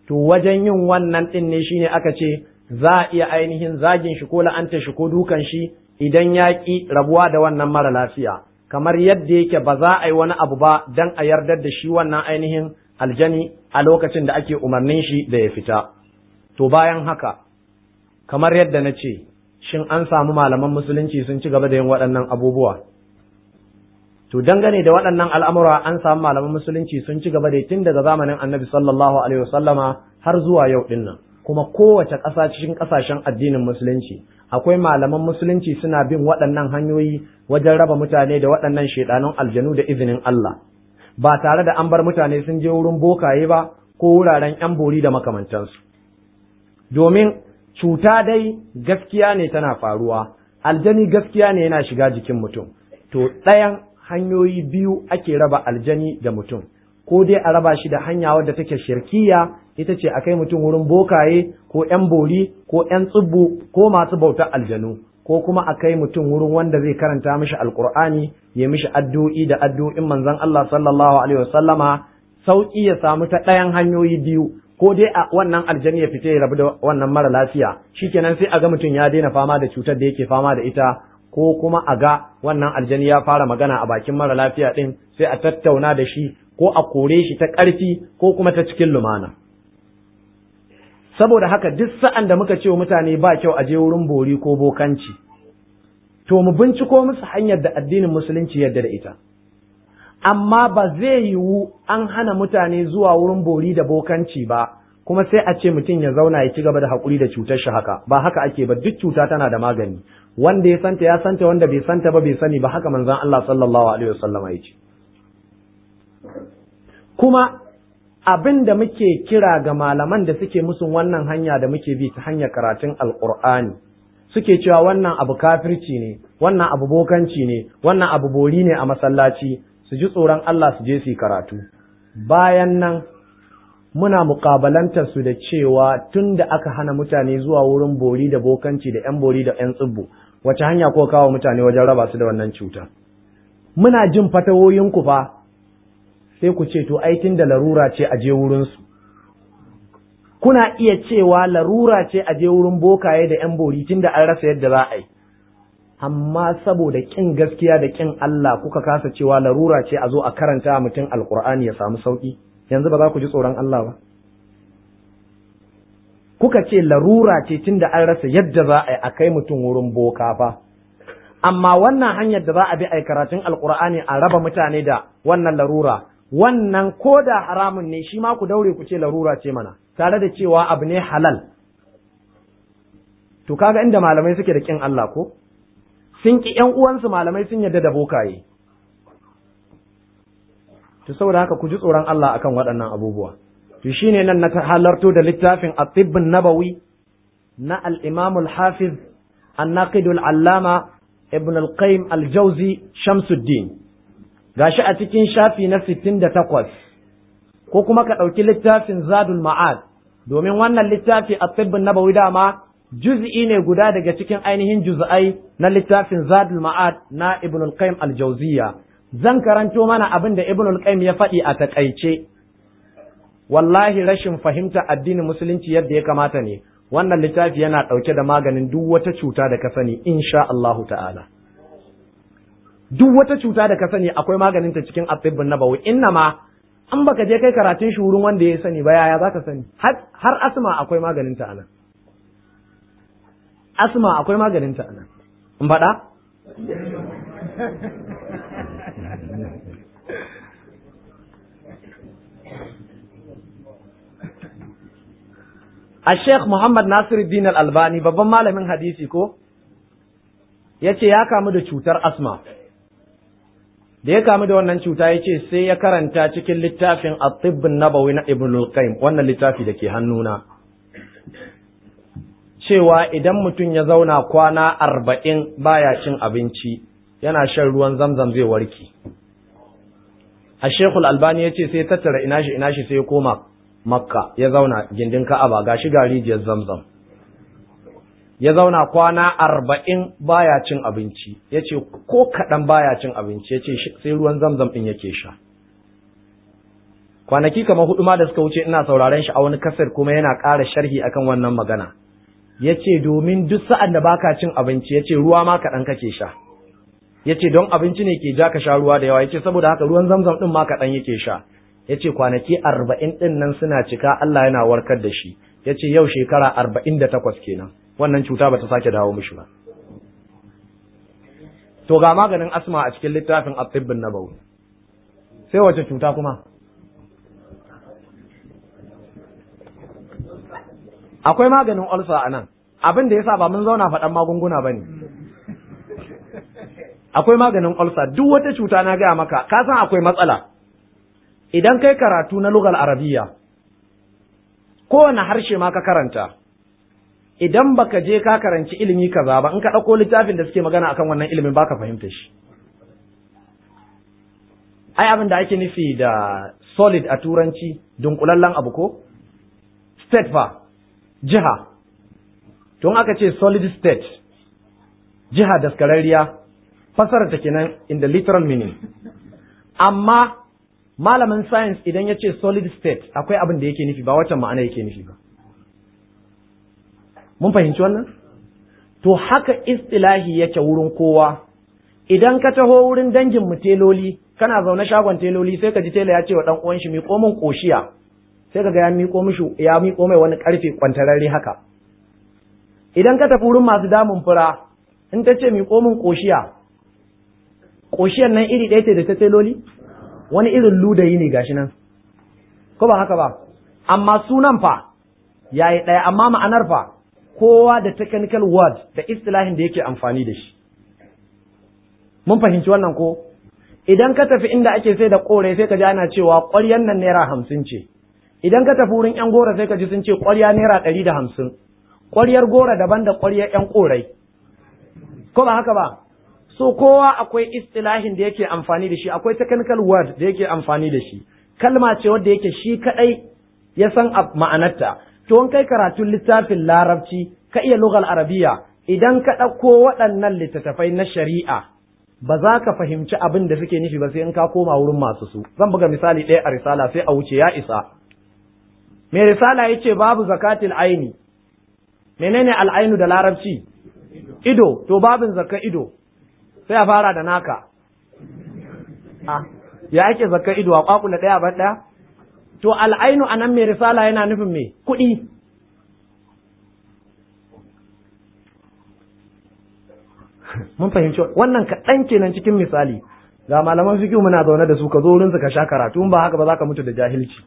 to wajen yin wannan ɗin ne shine aka ce za a iya ainihin zagin shi ko la'anta shi ko dukan shi idan ya ƙi rabuwa da wannan mara lafiya, kamar yadda yake ba za a yi wani abu ba don a yardar da shi wannan ainihin aljani a lokacin da ake umarnin shi da ya fita. To bayan haka, kamar yadda na ce, shin an samu malaman musulunci sun ci gaba da yin waɗannan abubuwa? To dangane da waɗannan al'amura an samu malaman musulunci sun ci gaba da tun daga zamanin Annabi sallallahu alaihi wasallama har zuwa yau ɗin nan. Kuma kowace ƙasa cikin ƙasashen addinin musulunci akwai malaman musulunci suna bin waɗannan hanyoyi wajen raba mutane da waɗannan shaiɗanun aljanu da izinin Allah, ba tare da an bar mutane sun je wurin bokaye ba ko wuraren ‘yan bori da makamantansu. Domin cuta dai gaskiya ne tana faruwa, aljani gaskiya ne yana shiga jikin mutum. To ɗayan hanyoyi biyu ake raba aljani da mutum, ko dai a raba shi da hanya wadda take shirkiya, ita ce a kai mutum wurin bokaye ko ‘yan bori ko ‘yan tsubbu ko masu bautar aljanu, ko kuma a kai mutum wurin wanda zai karanta mishi alkur'ani ya mishi addu'o'i da addu'o'in manzon Allah sallallahu alaihi wasallama. Sauƙi ya samu ta ɗayan hanyoyi biyu, ko dai a wannan aljani ya fita ya rabu da wannan mara lafiya, shikenan sai a ga mutum ya daina fama da cutar da yake fama da ita, ko kuma a ga wannan aljani ya fara magana a bakin mara lafiya ɗin, sai a tattauna da shi ko a kore shi ta ƙarfi ko kuma ta cikin lumana. Saboda haka duk sa'an da muka ce wa mutane ba kyau a je wurin bori ko bokanci, to mu binciko musu hanyar da addinin musulunci yadda da ita. Amma ba zai yiwu an hana mutane zuwa wurin bori da bokanci ba, kuma sai a ce mutum ya zauna ya ci gaba da haƙuri da cutar shi haka, ba haka ake ba, duk cuta tana da magani. Wanda ya santa, wanda bai santa ba bai sani ba, haka manzon Allah sallallahu alaihi wasallam ya ce. Kuma abin da muke kira ga malaman da suke musun wannan hanya da muke bi ta hanyar karatun alqur'ani, suke cewa wannan abu kafirci ne, wannan abu bokanci ne, wannan abu bori ne a masallaci, su ji tsoron Allah su je su yi karatu. Bayan nan muna muƙabalantar su da cewa tun da aka hana mutane zuwa wurin bori da bokanci da ‘yan bori da ‘yan tsibbu, wace hanya ko kawo mutane wajen raba su da wannan cuta? Muna jin fatawoyinku fa, sai ku ce to aikin da larura ce a je wurinsu. Kuna iya cewa larura ce a je wurin bokaye da ‘yan bori tun da an rasa yadda za a yi. Amma saboda ƙin gaskiya da ƙin Allah kuka kasa cewa larura ce a zo a karanta mutum alƙur'ani ya samu sauƙi, yanzu ba za ku ji tsoron Allah ba? Kuka ce larura ce tun da an rasa yadda za a yi a kai mutum wurin boka fa. Amma wannan hanyar da za a bi a karatun alƙur'ani a raba mutane da wannan larura, wannan ko da haramun ne shi ma ku daure ku ce larura ce mana, tare da cewa abu ne halal. To kaga inda malamai suke da ƙin Allah ko? Sun ƙi ‘yan uwansu malamai sun yarda da bokaye. To saboda haka ku ji tsoron Allah akan waɗannan abubuwa. To shine nan na halarto da littafin At-Tibbun Nabawi na al-Imam al-Hafiz An-Naqid al-Allama Ibn al-Qayyim al-Jawzi Shamsuddin. Gashi a cikin shafi na 68, ko kuma ka ɗauki littafin Zadul Ma'ad, domin wannan littafi At-Tibbun Nabawi dama juz'i ne guda daga cikin ainihin juz'ai na littafin Zadul Ma'ad na Ibn al-Qayyim al-Jawziyya. Zan karanto mana abin da Ibn al-Qayyim ya faɗi a takaice. Wallahi rashin fahimta addinin musulunci yadda ya kamata ne. Wannan littafi yana ɗauke da maganin duk wata cuta da ka sani insha Allahu ta'ala. Duk wata cuta da ka sani akwai maganin ta cikin At-Tibbun Nabawi. Innama an baka je kai karatun shi wurin wanda ya sani ba, yaya zaka sani? Har asma akwai maganin ta anan. Asma akwai maganinta a nan. In faɗa? A Sheikh Muhammad Nasiruddin Al-Albani, babban malamin hadisi ko? Ya ce ya kamu da cutar asma. Da ya kamu da wannan cuta ya ce sai ya karanta cikin littafin At-Tibbun Nabawi na Ibn al-Qayyim, wannan littafi da ke hannuna. Cewa idan mutum ya zauna kwana 40 baya cin abinci, yana shan ruwan zamzam zai warke. A Sheikhul Albani ya ce sai tattara ina shi sai ya koma Makka, ya zauna gindin Ka'aba, gashi ga rijiyar zamzam. Ya zauna kwana 40 baya cin abinci, ya ce ko kaɗan baya cin abinci, ya ce sai ruwan zamzam ɗin yake sha. kwanaki kamar 4 ma da suka wuce ina sauraren shi a wani kasar kuma yana ƙara sharhi akan wannan magana. Yace domin duk sa'an da baka cin abinci yace ruwa ma kaɗan kake sha. Yace don abinci ne ke ja ka sha ruwa da yawa, yace saboda haka ruwan Zamzam din ma kaɗan yake sha. Yace kwanaki 40 din nan suna cika Allah yana warkar da shi. Yace yau shekara 48 kenan. Wannan cuta bata sake dawo mishi ba. To ga maganin asma a cikin littafin At-Tibb an-Nabawi. Sai wace cuta kuma? Akwai maganin ulcer anan. Abin da yasa ba mun zauna faɗan magunguna bane. Akwai maganin ulcer, duk wata cuta na gaya maka, ka san akwai matsala. Idan kai karatu na lugal Arabiya, kowane harshe ma ka karanta, idan baka je ka karanci ilimi kaza ba, in ka ɗauko littafin da suke magana akan wannan ilimin baka fahimta shi. Ai abin da ake nufi da solid a turanci, dunkulallen abu ko? State fa, jiha. Tun aka ce solid state, jiha daskararriya, fasara ta kenan in the literal meaning. Amma malamin science idan ya ce solid state akwai abin da yake nufi ba wacce ma'ana yake nufi ba. Mun fahimci wannan? To haka istilahi yake wurin kowa. Idan ka taho wurin dangin mu teloli, kana zaune shagon teloli sai ka ji tela ya ce wa dan uwan shi miƙo min koshiya. Sai ka ga ya miƙo mai wani karfe kwantararre haka. Idan ka tafi wurin masu damun fura, in ta ce miƙo min koshiya, koshiyar nan iri ɗaya ce da ta teloli? Wani irin ludayi ne gashi nan. Ko ba haka ba? Amma sunan fa yayi ɗaya, amma ma'anar fa kowa da technical word da istilahin da yake amfani da shi. Mun fahimci wannan ko? Idan ka tafi inda ake sai da kore sai ka ji ana cewa ƙwaryan nan naira 50 ce. Idan ka tafi wurin ƴan gora sai ka ji sun ce ƙwarya naira 150. Ƙwaryar gora daban da ƙwaryar ƴan korai. Ko ba haka ba? So kowa akwai istilahin da yake amfani da shi, akwai technical word da yake amfani da shi. Kalma ce wadda yake shi kadai ya san ma'anarta. To in kai karatun littafin Larabci, ka iya lugal Arabiya, idan ka ɗauko waɗannan littattafai na shari'a, ba za ka fahimci abin da suke nufi ba sai in ka koma wurin masu su. Zan buga misali ɗaya a risala sai a wuce ya isa. Mai risala ya ce babu zakatil aini. Menene al'ainu da Larabci? Ido, to babin zakka ido. Sai a fara da naka. Ya ake zakka ido a kwakula ɗaya ban ɗaya? To al'ainu a nan mai risala yana nufin me? Kuɗi. Mun fahimci wannan kaɗan kenan cikin misali. Ga malaman fiqh muna zaune da su ka zo wurin su ka sha karatu, in ba haka ba za ka mutu da jahilci.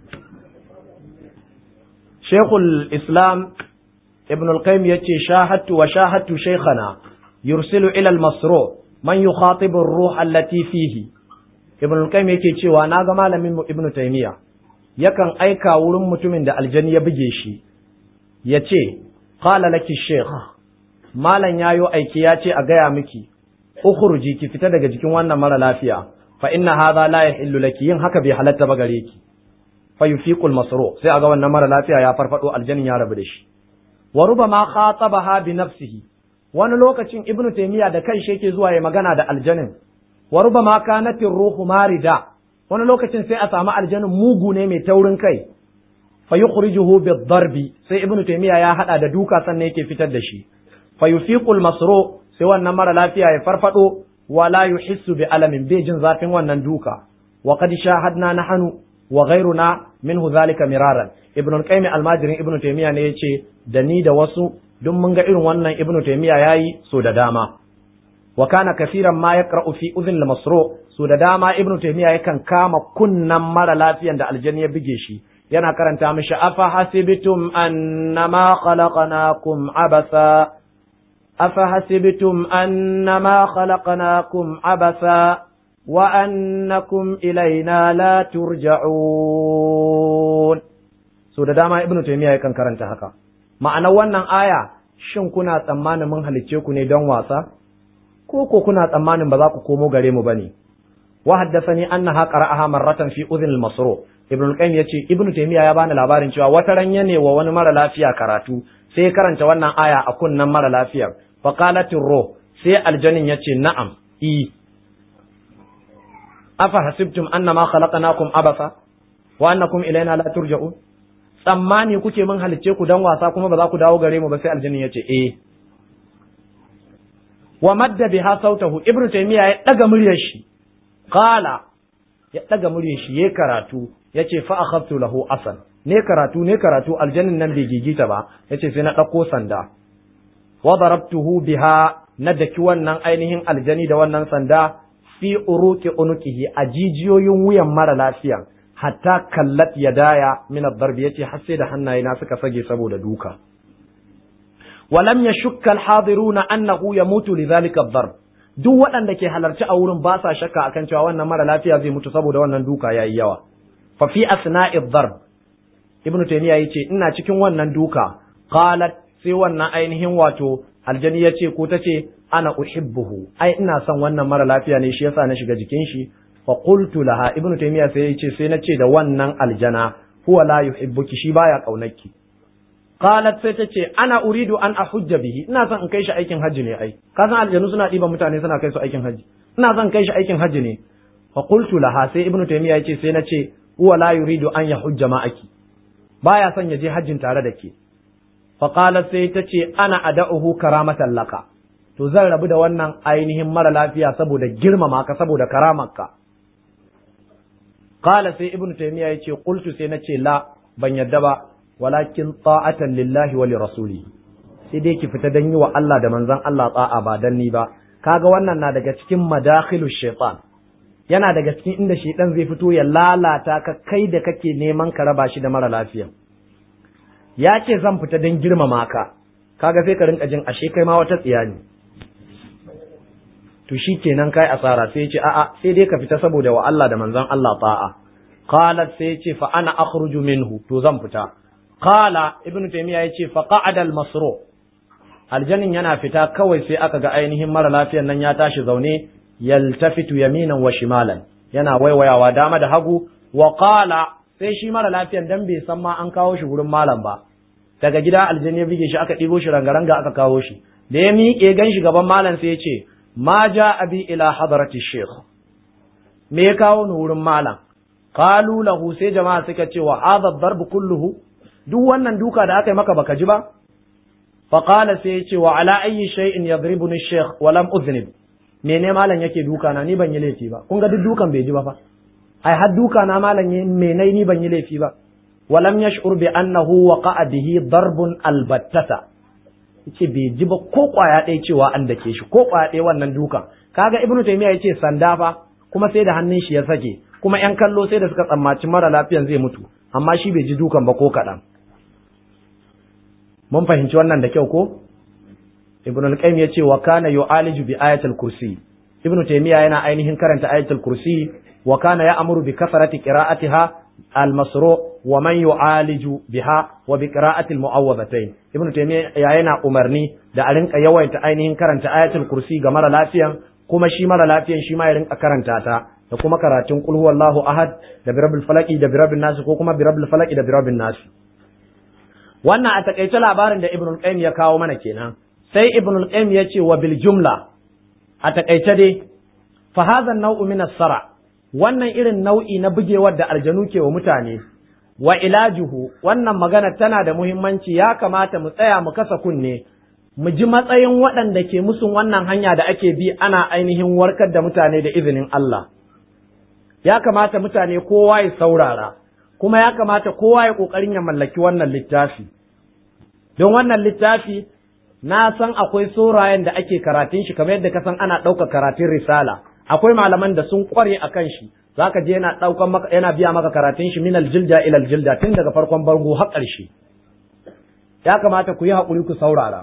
Sheikhul Islam Ibn al-Qayyim yace shahadtu wa shahadtu shaykhana yursilu ila al-masru man yukhatibu ar-ruh allati fihi. Ibn al-Qayyim yake cewa na ga malamin mu Ibn Taymiyyah yakan aika wurin mutumin da aljani ya buge shi yace qala laki shaykh, malan yayo aiki ya ce a gaya miki ukhruji ki fita daga jikin wannan mara lafiya fa inna hadha la yahillu laki, yin haka bai halatta ba gare ki. Fa yufiqul masru, sai aga wannan mara lafiya ya farfado, aljanin ya rabu da shi. Wa rubama khatabaha bi nafsihi, wani lokacin Ibn Taymiyyah da kanshi yake zuwa ya magana da aljanin. Wa rubama kanat ruhu marida, wani lokacin sai a samu aljanin mugu ne mai taurin kai. Fa yukhrijuhu bi darbi, sai Ibn Taymiyyah ya hada da duka sannan yake fitar da shi. Fa yufiqul masru, sai wannan mara lafiya ya farfado wala yuhissu bi alamin, bai jin zafin wannan duka. Wa qad shahadna nahnu wa ghayruna minhu zalika miraran. Ibn al-Qayyim al-Majrin Ibn Taymiyyah ne yace da ni da wasu duk mun ga irin wannan Ibn Taymiyyah yayi so da dama. Wa kana kaseeran ma yaqra'u fi udhun al-masru, so da dama Ibn Taymiyyah yakan kama kunnan mara lafiyan da aljanni ya buge shi, yana karanta mishi afa hasibtum annama khalaqnakum abasa أفحسبتم أنما خلقناكم عبثا وأنكم إلينا لا ترجعون. So da dama Ibn Taymiyyah yakan karanta haka. Ma'anar wannan aya, shin kuna tsammanin mun halicce ku ne don wasa? Ko kuna tsammanin ba za ku komo gare mu bane? Wa haddathani annaha qara'aha marratan fi udhun al-masru. Ibn al-Qayyim yace Ibn Taymiyyah ya bani labarin cewa wata ran ne wa wani mara lafiya karatu, sai ya karanta wannan aya a kunnan mara lafiyar. Faƙalatin ruh, sai aljanin ya ce na'am, afa hasibtum annama khalaqnakum abasa, wa annakum ilaina la turja'un, tsammani kuke mun halicce ku dan wasa kuma ba za ku dawo gare mu ba? Sai aljannin yace eh. wa madda biha sautahu, ibnu taymiya ya daga muryar shi, qala, ya daga muryar shi yayi karatu, yace fa akhadtu lahu asan, ne karatu aljannin nan bai gigita ba, yace sai na dauko sanda, wa darabtuhu biha, na daki wannan ainihin aljani da wannan sanda fi uruqi unuqihi, a jijiyoyin wuyan mara lafiya, hatta kallat yadaya min ad-darb, yace har sai da hannaye na suka sage saboda duka. walam yashukka al-hadiruna annahu yamutu lidhalika ad-darb, duk waɗanda ke halarci a wurin ba sa shakka akan cewa wannan mara lafiya zai mutu saboda wannan duka yayi yawa. fa fi asna'i ad-darb, ibnu taymiya yace ina cikin wannan duka, qalat, sai wannan ainihin wato aljani yace ko tace ana uhibbuhu, ai ina son wannan mara lafiya ne shi yasa na shiga jikin shi. fa qultu laha, ibnu taymiya sai yace sai nace da wannan aljana, huwa la yuhibbuki, shi baya kaunarki. qalat, sai tace ana uridu an ahujja bihi, ina son in kai shi aikin haji ne. ai ka san aljanu suna diba mutane suna kai su aikin haji, ina son kai shi aikin haji ne. fa qultu laha, sai ibnu taymiya yace sai nace huwa la yuridu an yahujja ma'aki, baya son ya je hajjin tare da ke. fa qalat, sai tace ana ada'uhu karamatan laka, to zan rabu da wannan ainihin mara lafiya saboda girmama ka, saboda karamarka. qala, sai ibnu taymiya yace qultu, sai nace la, ban yadda ba, walakin ta'atan lillahi wa lirasulihi, sai dai ki fita dan yi wa Allah da manzon Allah ta'a ba dan ni ba. kaga wannan na daga cikin madakhilush shaitan, yana daga cikin inda shaitan zai fito ya lalata ka kai da kake neman ka raba shi da mara lafiya. Ya ce zan fita dan girmama ka, kaga sai ka rinka jin ashe kai ma wata tsiya ne, to shikenan kai asara. sai ya ce a'a, sai dai ka fita saboda wa Allah da manzon Allah ta'a. qalat, sai ya ce fa ana akhruju minhu, to zan fita. qala, ibnu taymiya yace fa qa'ada al-masru, aljannin yana fita kawai sai aka ga ainihin mara lafiyan nan ya tashi zaune, yaltafitu yaminan wa shimalan, yana waiwayawa dama da hagu. wa qala, sai shi mara lafiyan dan bai san ma an kawo shi wurin malam ba, daga gida aljanni ya bige shi, aka ɗibo shi rangaranga aka kawo shi. da ya miƙe gan shi gaban malam sai ya ce ma ja abi ila hadarati sheikh, me ya kawo ni wurin malam? qalu lahu, sai jama'a suka ce wa hadha ad-darb kulluhu, duk wannan duka da aka yi maka baka ji ba? fa qala, sai ya ce wa ala ayyi shay'in yadribuni ash-shaykh wa lam uznib, mene malam yake duka na, ni ban yi laifi ba. kun ga duk dukan bai ji ba fa, ai har duka na malam me nai, ni ban yi laifi ba. wa lam yash'ur bi annahu waqa'a bihi darbun albattata, yace bai ji ba ko kwaya ɗaya cewa an dake shi, ko kwaya ɗaya wannan dukan. kaga ibnu taymiya yace sanda fa, kuma sai da hannun shi ya sake, kuma yan kallo sai da suka tsammaci mara lafiyan zai mutu, amma shi bai ji dukan ba ko kaɗan. mun fahimci wannan da kyau ko? ibnu al-qayyim yace wa kana yu'aliju bi ayatul kursi, ibnu taymiya yana ainihin karanta ayatul kursi, wa kana ya'muru bi kasrati qira'atiha al-masru wa man yu'aliju biha wa bi qira'ati al-mu'awwadhatayn. ibnu taymiya yana umarni da a rinka yawaita ainihin karanta ayatul kursi ga mara lafiyan, kuma shi mara lafiyan shi ma ya rinka karanta ta, da kuma karatun qul huwallahu ahad da bi rabbil falaqi da bi rabbin nas, ko kuma bi rabbil falaqi da bi rabbin nas. wannan a takaice labarin da ibnu al-qayyim ya kawo mana kenan. sai ibnu al-qayyim ya ce wa bil jumla, a takaice dai, fa hadha an-naw'u min as-sara, wannan irin nau'i na bugewar da aljanu ke wa mutane, wa ilajuhu, wannan magana tana da muhimmanci, ya kamata mu tsaya mu kasa kunne mu ji matsayin waɗanda ke musun wannan hanya da ake bi ana ainihin warkar da mutane da izinin Allah. Ya kamata mutane kowa ya saurara, kuma ya kamata kowa ya ƙoƙarin ya mallaki wannan littafi, don wannan littafi na san akwai saurayen da ake karatun shi kamar yadda ka san ana ɗaukar karatun risala. akwai malaman da sun kware a kan shi, zaka je yana ɗaukan maka, yana biya maka karatun shi minal jilda ilal jilda, tun daga farkon bango har ƙarshe. Ya kamata ku yi haƙuri ku saurara.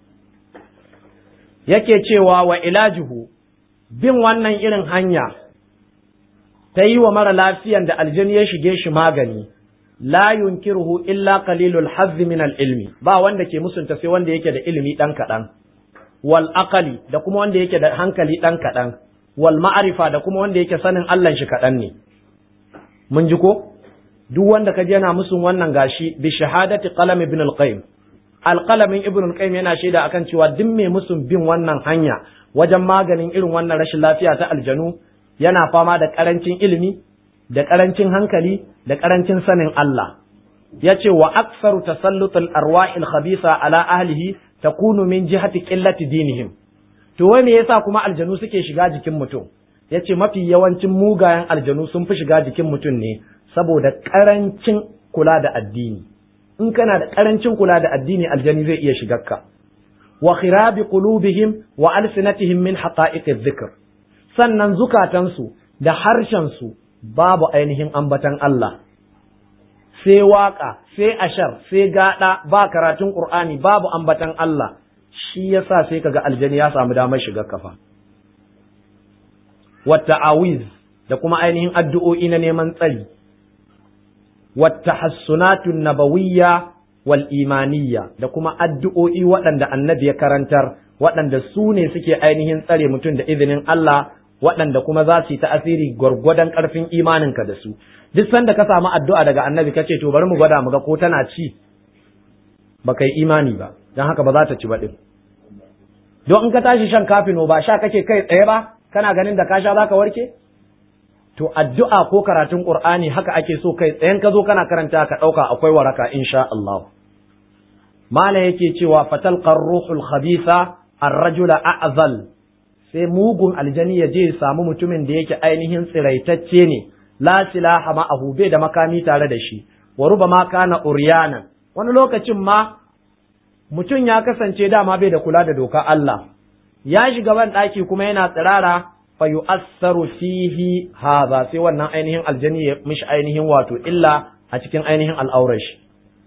Yake cewa wa ilajuhu, bin wannan irin hanya ta yi wa mara lafiyan da aljani ya shige shi magani, la yunkiruhu illa qalilul hazzi min al-ilmi, ba wanda ke musunta sai wanda yake da ilimi dan kaɗan, wal aqali, da kuma wanda yake da hankali dan kaɗan, wal ma'arifa, da kuma wanda yake sanin Allah shi kaɗan ne. mun ji ko? duk wanda kaje yana musun wannan gashi bi shahadati qalam ibn al-qayyim, alqalamin ibn al-qayyim yana shaida akan cewa duk mai musun bin wannan hanya wajen maganin irin wannan rashin lafiya ta aljanu yana fama da karancin ilimi, da ƙarancin hankali da ƙarancin sanin Allah. Yace wa aktsaru tasallutul arwahil khabisa ala ahlihi takunu min jihati qillati dinihim. To wai me yasa kuma aljanu suke shiga jikin mutum? Yace mafi yawancin mugayen aljanu sun fi shiga jikin mutum ne saboda ƙarancin kula da addini. In kana da ƙarancin kula da addini aljani zai iya shigarka. Wa khirabi qulubihim wa alsinatihim min haqa'iqiz zikr. Sannan zukatansu da harshensu babu ainihin ambatan Allah. Sai waka, sai ashar, sai gada, ba karatun Qur'ani, babu ambatan Allah. Shi yasa sai kaga aljani ya samu damar shiga kafa. Wa ta'awiz da kuma ainihin addu'o'i na neman tsari. Wa tahassunatun nabawiyya wal imaniyya da kuma addu'o'i waɗanda annabi ya karantar, waɗanda su ne suke ainihin tsare mutum da izinin Allah, waɗanda kuma za su yi ta'asiri gwargwadon ƙarfin imaninka da su. Duk sanda ka samu addu'a daga annabi ka ce to bari mu gwada mu ga ko tana ci, ba kai imani ba, don haka ba za ta ci ba ɗin. Don in ka tashi shan kafino ba sha kake kai tsaye ba, kana ganin da ka sha za ka warke? To addu'a ko karatun Qur'ani haka ake so kai tsayen ka zo kana karanta ka ɗauka akwai waraka insha Allah. Mala yake cewa fatalqar ruhul khabitha ar-rajula a'zal, sai mugun aljani ya je samu mutumin da yake ainihin tsiraitacce ne, la silaha ma'ahu, bai da makami tare da shi, wa rubama kana uryana, wani lokacin ma mutum ya kasance dama bai da kula da doka Allah, ya shiga ban ɗaki kuma yana tsirara, fa yu'assaru fihi hadha, sai wannan ainihin aljani ya mishi ainihin wato illa a cikin ainihin al'aurar shi,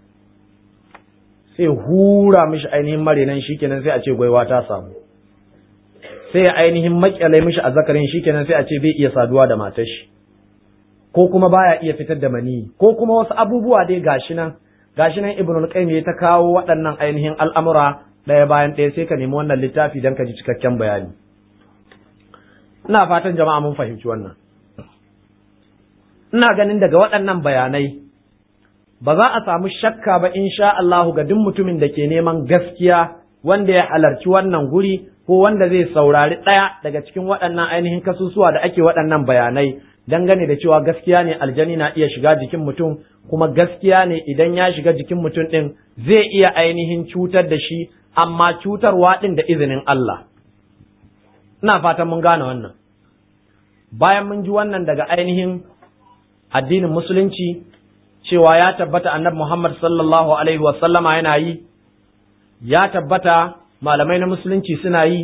sai hura mishi ainihin marinan shi kenan sai a ce gwaiwa ta samu, sai ya ainihin makyalai mishi azzakarin shi kenan sai a ce bai iya saduwa da matar shi, ko kuma baya iya fitar da mani, ko kuma wasu abubuwa dai gashi nan Ibnul Qayyim ya ta kawo waɗannan ainihin al'amura ɗaya bayan ɗaya, sai ka nemi wannan littafi don ka ji cikakken bayani. Ina fatan jama'a mun fahimci wannan. Ina ganin daga waɗannan bayanai ba za a samu shakka ba insha Allahu ga duk mutumin da ke neman gaskiya, wanda ya halarci wannan guri ko wanda zai saurari ɗaya daga cikin waɗannan ainihin kasusuwa da ake waɗannan bayanai dangane da cewa gaskiya ne aljani na iya shiga jikin mutum, kuma gaskiya ne idan ya shiga jikin mutum ɗin zai iya ainihin cutar da shi, amma cutarwa ɗin da izinin Allah. Ina fatan mun gane wannan. Bayan mun ji wannan daga ainihin addinin musulunci cewa ya tabbata annabi Muhammad sallallahu alaihi wa sallama yana yi, ya tabbata malamai na musulunci suna yi,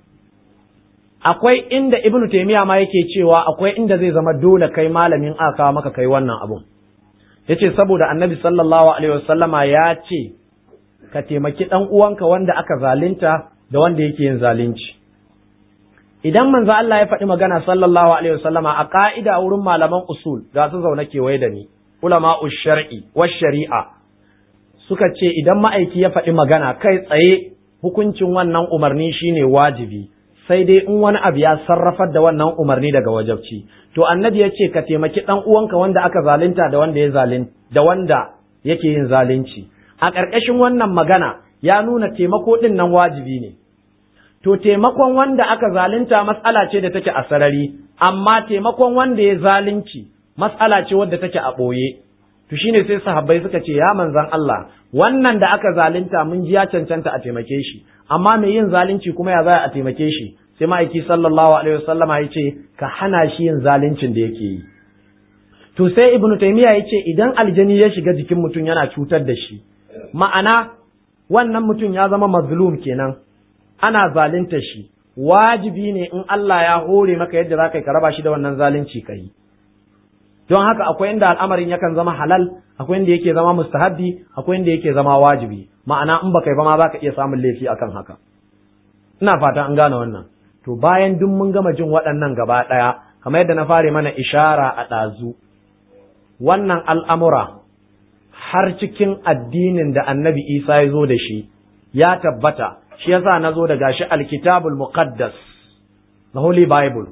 akwai inda Ibn Taymiyyah ma yake cewa akwai inda zai zama dole kai malamin aka maka kai wannan abun. Yace saboda annabi sallallahu alaihi wa sallama ya ce ka taimaki dan uwanka wanda aka zalunta da wanda yake yin zalunci. Idan manzo Allah ya faɗi magana sallallahu alaihi wa sallama a ka'ida wurin malaman usul ga su zaune kewaye da ni, ulama'ush shar'i wash shari'a, suka ce idan ma'aiki ya faɗi magana kai tsaye hukuncin wannan umarni shine wajibi, sai dai in wani abu ya sarrafar da wannan umarni daga wajabci. To annabi ya ce ka taimaki dan uwanka wanda aka zalunta da wanda ya da wanda yake yin zalunci. A ƙarƙashin wannan magana ya nuna taimako din nan wajibi ne. To taimakon wanda aka zalunta mas'ala ce da take a sarari, amma taimakon wanda ya zalunci mas'ala ce wadda take a ɓoye. To shine sai sahabbai suka ce ya manzon Allah, wannan da aka zalunta mun ji ya cancanta a taimake shi, amma mai yin zalunci kuma ya za a taimake shi? Sai ma'aiki sallallahu alaihi wasallama ya ce ka hana shi yin zaluncin da yake yi. To sai Ibn Taymiyyah ya ce idan aljani ya shiga jikin mutum yana cutar da shi, ma'ana wannan mutum ya zama mazlum kenan, ana zalunta shi, wajibi ne in Allah ya hore maka yadda za ka raba shi da wannan zalunci ka yi. Don haka akwai inda al'amarin yakan zama halal, akwai inda yake zama mustahabbi, akwai inda yake zama wajibi, ma'ana in baka yi ba ma za ka iya samun laifi akan haka. Ina fata an gane wannan. To bayan duk mun gama jin waɗannan gaba ɗaya, kamar yadda na fare mana ishara a ɗazu, wannan al'amura har cikin addinin da annabi Isa ya zo da shi ya tabbata, shi yasa na zo da gashi alkitabul muqaddas, the Holy Bible.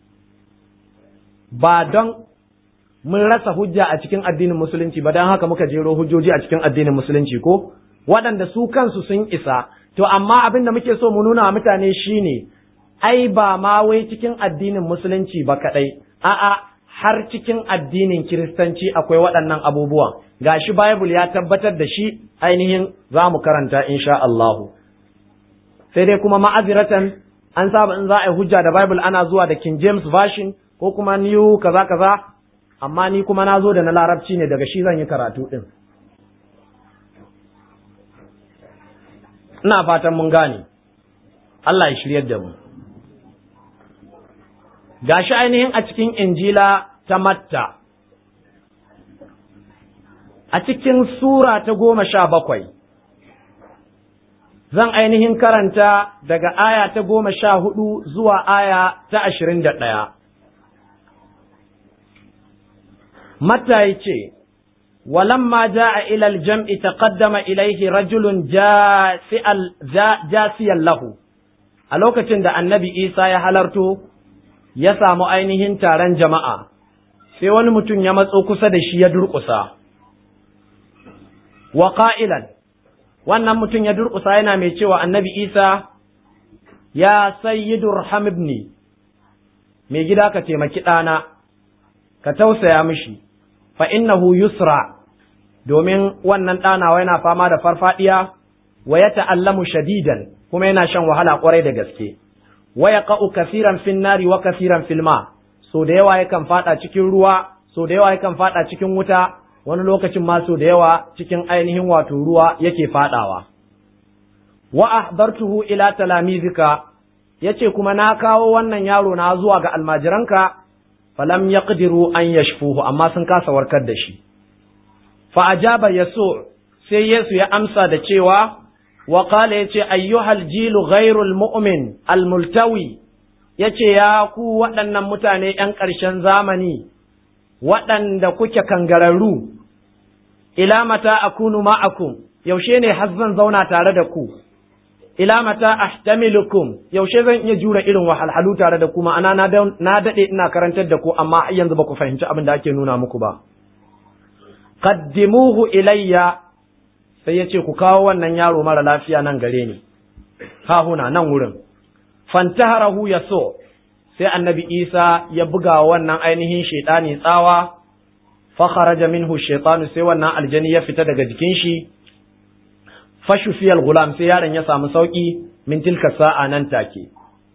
Ba don mun rasa hujja a cikin addinin musulunci ba, don haka muka jero hujjoji a cikin addinin musulunci ko waɗanda su kansu sun isa. To amma abin da muke so mu nuna wa mutane shine ai ba ma wai cikin addinin musulunci ba kaɗai, a'a har cikin addinin Kiristanci akwai waɗannan abubuwan, gashi Bible ya tabbatar da shi ainihin za mu karanta insha Allahu. Sai dai kuma ma'aziratan an saba in za a yi hujja da Bible ana zuwa da King James Version ko kuma New kaza kaza, amma ni kuma na zo da na Larabci ne, daga shi zan yi karatu ɗin. Ina fatan mun gane, Allah ya shiryar da mu. Gashi ainihin a cikin Injila ta Matta, a cikin Sura ta 17, zan ainihin karanta daga aya ta 14 zuwa aya ta 21. Matta ya ce, ولما جاء إلى الجمع تقدم إليه رجل جاسيا له. a lokacin da annabi Isa ya halarto ya samu ainihin taron jama'a, sai wani mutum ya matso kusa da shi ya durƙusa. Wa ƙa'ilan, wannan mutum ya durƙusa yana mai cewa annabi Isa, ya sayyidu rahamibni, mai gida ka taimaki ɗana, ka tausaya mishi, fa innahu yusra, domin wannan ɗanawa yana fama da farfaɗiya, wa ya ta'allamu shadidan, kuma yana shan wahala ƙwarai da gaske. Wa ya ƙa'u kasiran fin nari wa kasiran filma, so da yawa yakan faɗa cikin ruwa, so da yawa yakan faɗa cikin wuta, wani lokacin ma so da yawa cikin ainihin wato ruwa yake faɗawa. Wa ahdartuhu ila talamizika, yace kuma na kawo wannan yaro na zuwa ga almajiranka, falam yaqdiru an yashfuhu, amma sun kasa warkar da shi. Fa ajaba Yesu, sai Yesu ya amsa da cewa, wa qala yace ayyuhal jilu ghairul mu'min almultawi, yace ya ku waɗannan mutane ƴan ƙarshen zamani waɗanda kuke kangararru, ila mata akunu ma'akum, yaushe ne har zan zauna tare da ku, ila mata ahtamilukum, yaushe zan iya jura irin wahalhalu tare da ku, ma'ana na daɗe ina karantar da ku amma yanzu ba ku fahimci abin da ake nuna muku ba. Qaddimuhu ilayya, sai ya ce ku kawo wannan yaro mara lafiya nan gare ni, hahuna nan wurin. Fantaharahu ya so, sai annabi Isa ya buga wannan ainihin shaitani tsawa, fa kharaja minhu shaitanu, sai wannan aljani ya fita daga jikin shi, fashufiyal gulam, sai yaron ya samu sauki min tilka sa'a nan take.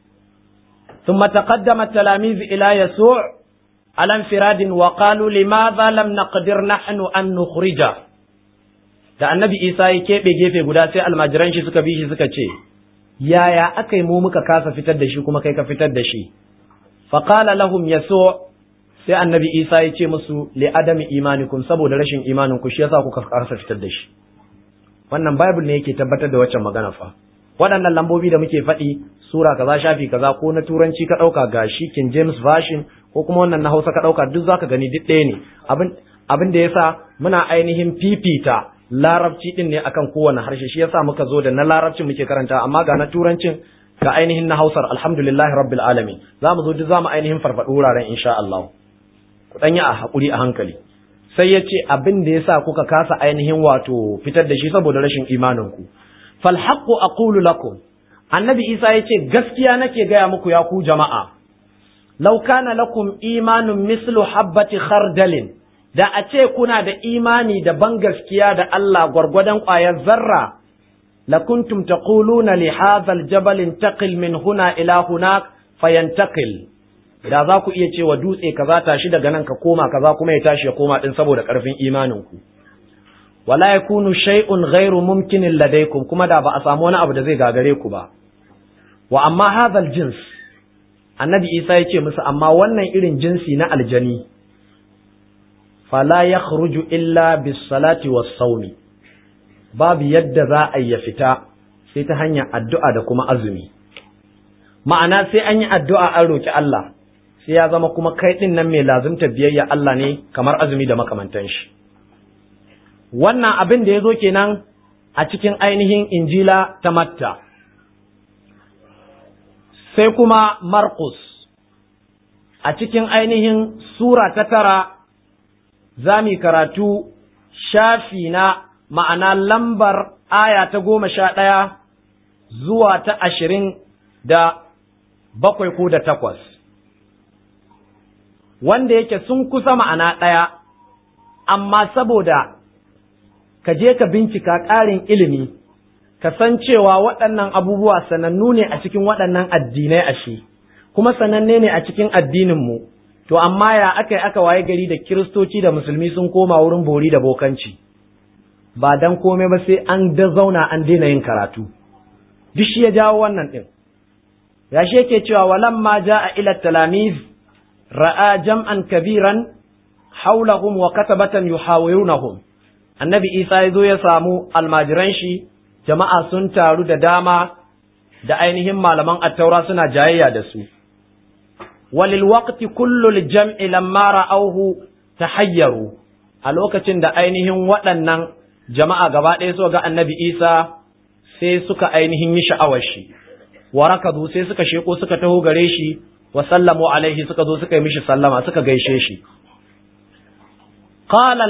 Thumma taqaddama talamiz ila Yasu' ala infiradin wa qalu limadha lam naqdir nahnu an nukhrija. Da annabi Isa ya keɓe gefe guda, sai almajiran shi suka bi shi suka ce, yaya aka yi mu muka kasa fitar da shi kuma kai ka fitar da shi? Faƙala lahum Yasu', sai annabi Isa ya ce musu, li adami imanikum, saboda rashin imaninku shi yasa kuka kasa fitar da shi. Wannan Bible ne yake tabbatar da waccan magana fa. Waɗannan lambobi da muke faɗi, sura kaza shafi kaza, ko na turanci ka ɗauka gashi King James Version, ko kuma wannan na Hausa ka ɗauka, duk zaka gani duk ɗaya ne. Abin da yasa muna ainihin fifita larabci din ne akan kowane harshe, shi yasa muka zo da na larabcin muke karanta, amma ga na turancin ga ainihin na Hausar, alhamdulillahi rabbil alamin. Zamu zo duk zamu ainihin farfaɗo wuraren insha Allah. Ku ɗan yi a haƙuri a hankali. Sai ya ce abin da yasa kuka kasa ainihin wato fitar da shi saboda rashin imaninku. Fal haqqu aqulu lakum, annabi Isa ya ce gaskiya nake gaya muku ya ku jama'a. Law kana lakum imanun mislu habbati khardalin, da a ce kuna da imani da ban gaskiya da Allah gwargwadon ƙwayar zarra, lakuntum taquluna li hadha aljabal intaqil min huna ila hunak fayantaqil. Da za ku iya cewa dutse kaza tashi daga nan ka koma kaza kuma ya tashi ya koma din saboda ƙarfin imaninku. Wala yakunu shay'un ghairu mumkinin ladaykum, kuma da ba a samu wani abu da zai gagare ku ba. Wa amma hadha aljins, annabi Isa ya ce musu amma wannan irin jinsi na aljani, fala yakhruju illa bis salati was sawmi, babu yadda za a ya fita sai ta hanyar addu'a da kuma azumi. Ma'ana sai an yi addu'a an roki Allah, sai ya zama kuma kai din nan mai lazumta biyayya Allah ne, kamar azumi da makamantan shi. Wannan abin da ya zo kenan a cikin ainihin Injila ta Matta. Sai kuma Markus, a cikin ainihin Sura ta 9, za mu karatu shafi na ma'ana lambar aya ta 11 zuwa ta 27 ko da 8. wanda yake sun kusa ma'ana ɗaya, amma saboda ka je ka bincika ƙarin ilimi, ka san cewa waɗannan abubuwa sanannu ne a cikin waɗannan addinai ashe, kuma sananne ne a cikin addininmu, to amma ya aka waye gari da Kiristoci da Musulmi sun koma wurin bori da bokanci, ba dan komai ba sai an da zauna an daina yin karatu, duk shi ya jawo wannan ɗin. Ya shi yake cewa walamma ja'a ila talamiz ra'a jam'an kabiran haulahum wa katabatan yuhawirunahum. Annabi Isa ya zo ya samu almajiran shi, jama'a sun taru da dama da ainihin malaman attaura suna jayayya da su. Walil waqti kullu jam'i lamma ra'awhu tahayyaru. A lokacin da ainihin waɗannan jama'a gaba ɗaya so ga Annabi Isa sai suka ainihin yi sha'awar shi. Wa rakadu sai suka sheko suka taho gare shi wa sallamu alaihi suka zo suka yi mishi sallama suka gaishe shi. Qala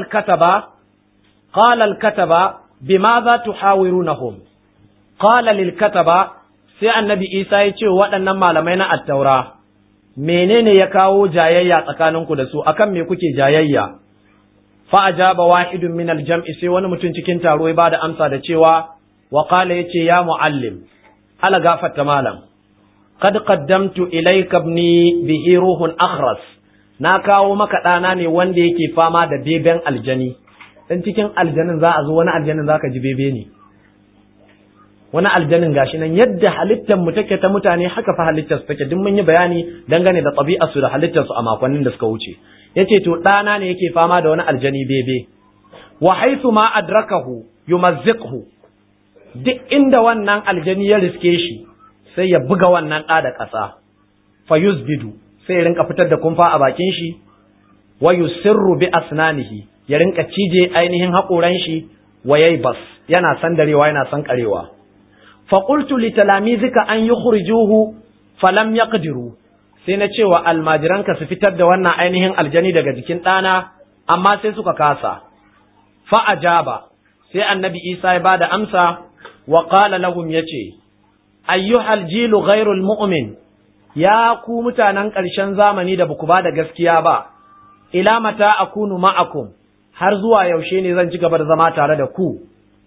al-kataba bimadha tuhawirunahum. Qala lil-kataba sai Annabi Isa ya ce waɗannan malamai na at-taura, menene ya kawo jayayya tsakaninku da su, akan me kuke jayayya? Fa ajaba wahidun min al-jam'i, sai wani mutum cikin taro ya bada amsa da cewa wa qala yace ya muallim, ala gafarta malam, qad qaddamtu ilayka ibni bihi ruhun akhras. Na kawo maka ɗana ne wanda yake fama da beben aljani. Dan cikin aljanin za a zo wani aljanin zaka ji bebe ne, wani aljanin gashi nan yadda halittar mu take ta mutane haka fa halittar su take. Duk mun yi bayani dangane da ɗabi'ar su da halittar su a makonnin da suka wuce. Yace to ɗana ne yake fama da wani aljani bebe. Wa haythu ma adrakahu yumazziqhu. Duk inda wannan aljani ya riske shi sai ya buga wannan ɗa da ƙasa. Fa yuzbidu, sai ya rinka fitar da kumfa a bakin shi. Wa yusirru bi asnanihi, ya rinka cije ainihin haƙoran shi. Wa yaybas, yana sandarewa yana sankarewa. Fa qultu li talamizika an yukhrijuhu falam yaqdiru. Sai na cewa almajiranka su fitar da wannan ainihin aljani daga jikin ɗana, amma sai suka kasa. Fa ajaba, sai Annabi Isa ya bada amsa wa qala lahum yace, ayyuhal jilu ghairul mu'min, ya ku mutanen ƙarshen zamani da baku ba da gaskiya ba, ila mata akunu ma'akum, har zuwa yaushe ne zan ci gaba da zama tare da ku?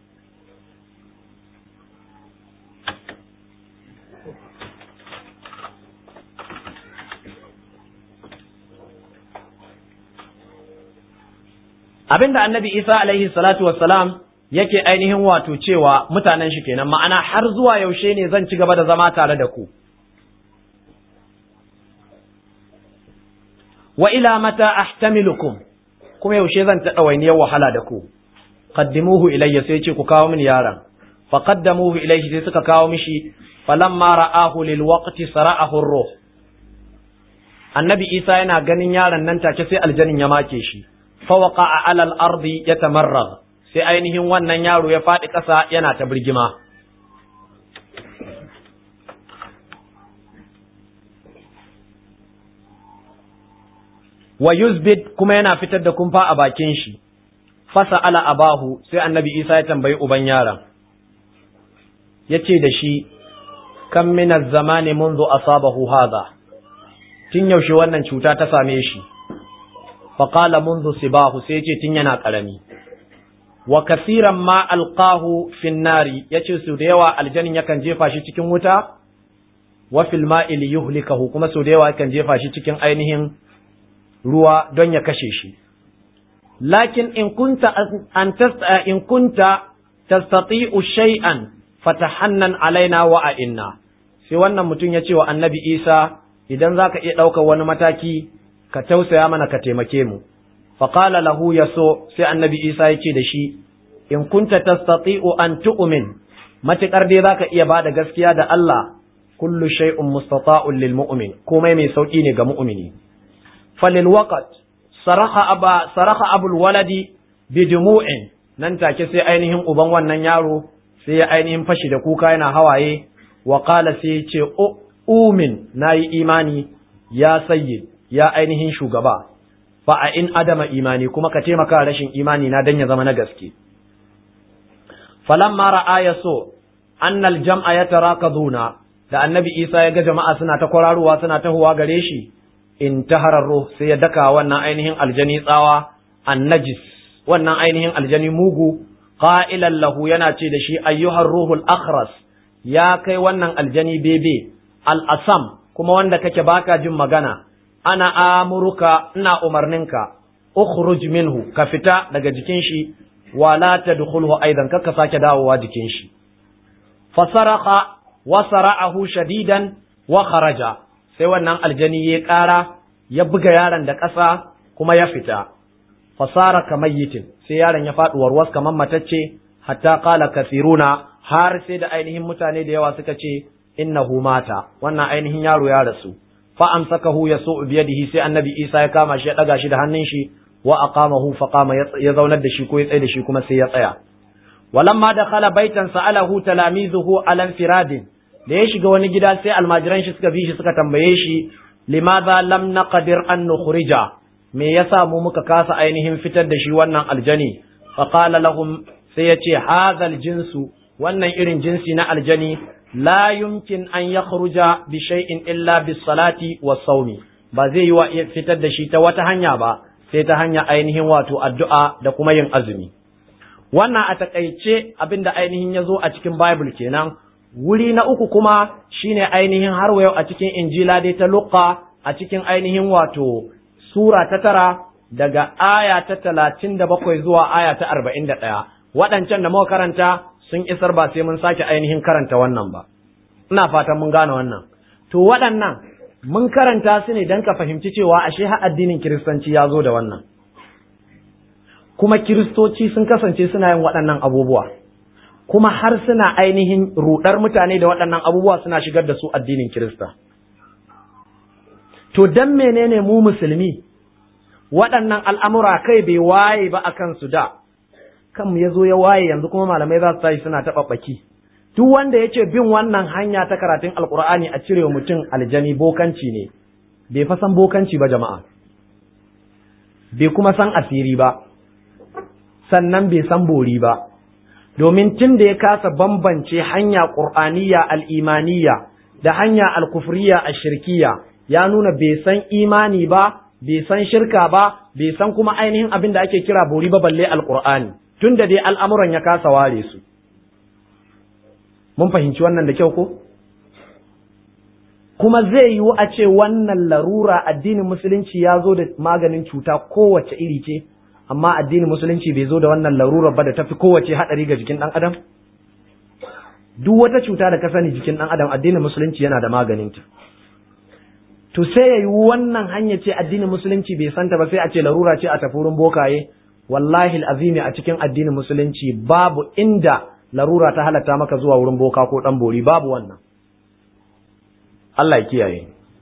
Abinda Annabi Isa alaihi salatu wassalam yake ainihin wato cewa mutanen shi kenan, ma'ana har zuwa yaushe ne zan ci gaba da zama tare da ku? Wa ila mata ahtamilukum, kuma yaushe zan ta ɗawainiyar wahala da ku? Qaddimuhu ilayya, sai ce ku kawo mini yaron. Fa qaddamuhu ilayhi, sai suka kawo mishi. Falamma ra'ahu lil waqti sara'ahu ar-ruh. Annabi Isa yana ganin yaron nan take sai aljanin ya make shi. Fa waqa'a 'ala al-ardi yatamarragh, sai ainihin wannan yaro ya faɗi ƙasa yana ta birgima. Wa yuzbid, kuma yana fitar da kumfa a bakin shi. Fasa ala abahu, sai Annabi Isa ya tambayi uban yaron, yace da shi, kam min az-zamani munzu asabahu hadha, tun yaushe wannan cuta ta same shi? Fa qala munzu sibahu, sai yace tun yana karami. Wa kasiran ma alqahu fin nari, yace su da yawa aljanin yakan jefa shi cikin wuta. Wa fil ma'i li yuhlikahu, kuma su da yawa yakan jefa shi cikin ainihin ruwa don ya kashe shi. Lakin in kunta tastati'u shay'an fatahannan alaina wa a'inna. Sai wannan mutum ya ce wa Annabi Isa, idan zaka iya ɗaukar wani mataki ka tausaya mana ka taimake mu. Faqala lahu yaso, sai Annabi Isa ya ce da shi, in kunta tastati'u an tu'min, matakar dai zaka iya bada gaskiya da Allah, kullu shay'un mustata'un lil mu'min, komai mai sauki ne ga mu'mini. Falil waqt saraha abul waladi bidumu'in, nan take sai ainihin uban wannan yaro sai ya ainihin fashi da kuka yana hawaye. Wa qala, sai ya ce, umin, nayi imani ya sayyid, ya ainihin shugaba. Fa a in adama imani, kuma ka taimaka rashin imani na dan ya zama na gaske. Falamma ra'a yaso annal jam'a yatarakaduna, da Annabi Isa ya ga jama'a suna ta kwararowa suna tahowa gare shi, intahara ruh sai ya daka wannan ainihin aljani tsawa annajis, wannan ainihin aljani mugu, qailan lahu yana ce da shi ayyuhar ruhul akhras, ya kai wannan aljani bebe al-asam kuma wanda kake baka jin magana, ana amuruka ina umarninka ukhruj minhu ka fita daga jikin shi wala tadkhulhu aidan kaka sake dawowa jikin shi. Fasaraha wa sara'ahu shadidan wa kharaja, sai wannan aljani ya ƙara ya buga yaron da ƙasa kuma ya fita. Fasara kamayyitin, sai yaron ya faɗi warwas kamar matacce, hatta qala kathiruna, har sai da ainihin mutane da yawa suka ce innahu mata, wannan ainihin yaro ya rasu. Fa amsakahu yasu'u biyadihi, sai annabi Isa ya kama shi ya daga shi da hannun shi, wa aqamahu fa qama, ya zaunar da shi ko ya tsaye da shi kuma sai ya tsaya. Walamma dakhala baitan sa'alahu talamizuhu ala firadin, da ya shiga wani gida sai almajiran shi suka bi shi suka tambaye shi limadha lam naqdir an nukhrija, me yasa mu muka kasa ainihin fitar da shi wannan aljani? Fa qala lahum, sai ya ce hadha aljinsu, wannan irin jinsi na aljani la yumkin an yakhruja bi shay'in illa bis salati was sawmi, ba zai yi wa fitar da shi ta wata hanya ba sai ta hanya ainihin wato addu'a da kuma yin azumi. Wannan a takaice abinda ainihin ya zo a cikin Bible kenan. Wuri na uku kuma shine ainihin har yau a cikin Injila dai ta Luqa, a cikin ainihin wato Sura ta 9 daga aya ta 37 zuwa aya ta 41. Waɗancan da muka karanta sun isar, ba sai mun sake ainihin karanta wannan ba. Ina fatan mun gane wannan. To waɗannan mun karanta su ne don ka fahimci cewa ashe har addinin Kiristanci ya zo da wannan. Kuma Kiristoci sun kasance suna yin waɗannan abubuwa. Kuma har suna ainihin ruɗar mutane da waɗannan abubuwa suna shigar da su addinin Kirista. To dan menene mu musulmi waɗannan al'amura kai bai waye ba a kansu da, kanmu ya zo ya waye yanzu kuma malamai za su tashi suna taɓaɓɓaki. Duk wanda ya ce bin wannan hanya ta karatun Alƙur'ani a cire mutum aljani bokanci ne, bai fa san bokanci ba jama'a, bai kuma san asiri ba, sannan bai san bori ba. Domin tun da ya kasa bambance hanya ƙur'aniya al'imaniya da hanya alkufriya a shirkiya, ya nuna bai san imani ba, bai san shirka ba, bai san kuma ainihin abin da ake kira bori ba balle alƙur'ani, tun da dai al'amuran ya kasa ware su. Mun fahimci wannan da kyau ko? Kuma zai yiwu a ce wannan larura addinin musulunci ya zo da maganin cuta kowace iri ce, amma addinin musulunci bai zo da wannan larurar ba da tafi kowace haɗari ga jikin ɗan adam? Duk wata cuta da ka sani jikin ɗan adam addinin musulunci yana da maganinta. To sai ya yi wannan hanya ce addinin musulunci bai santa ba, sai a ce larura ce a tafi wurin bokaye. Wallahi al'azimi a cikin addinin musulunci babu inda larura ta halatta maka zuwa wurin boka ko ɗan bori, babu wannan. Allah ya kiyaye.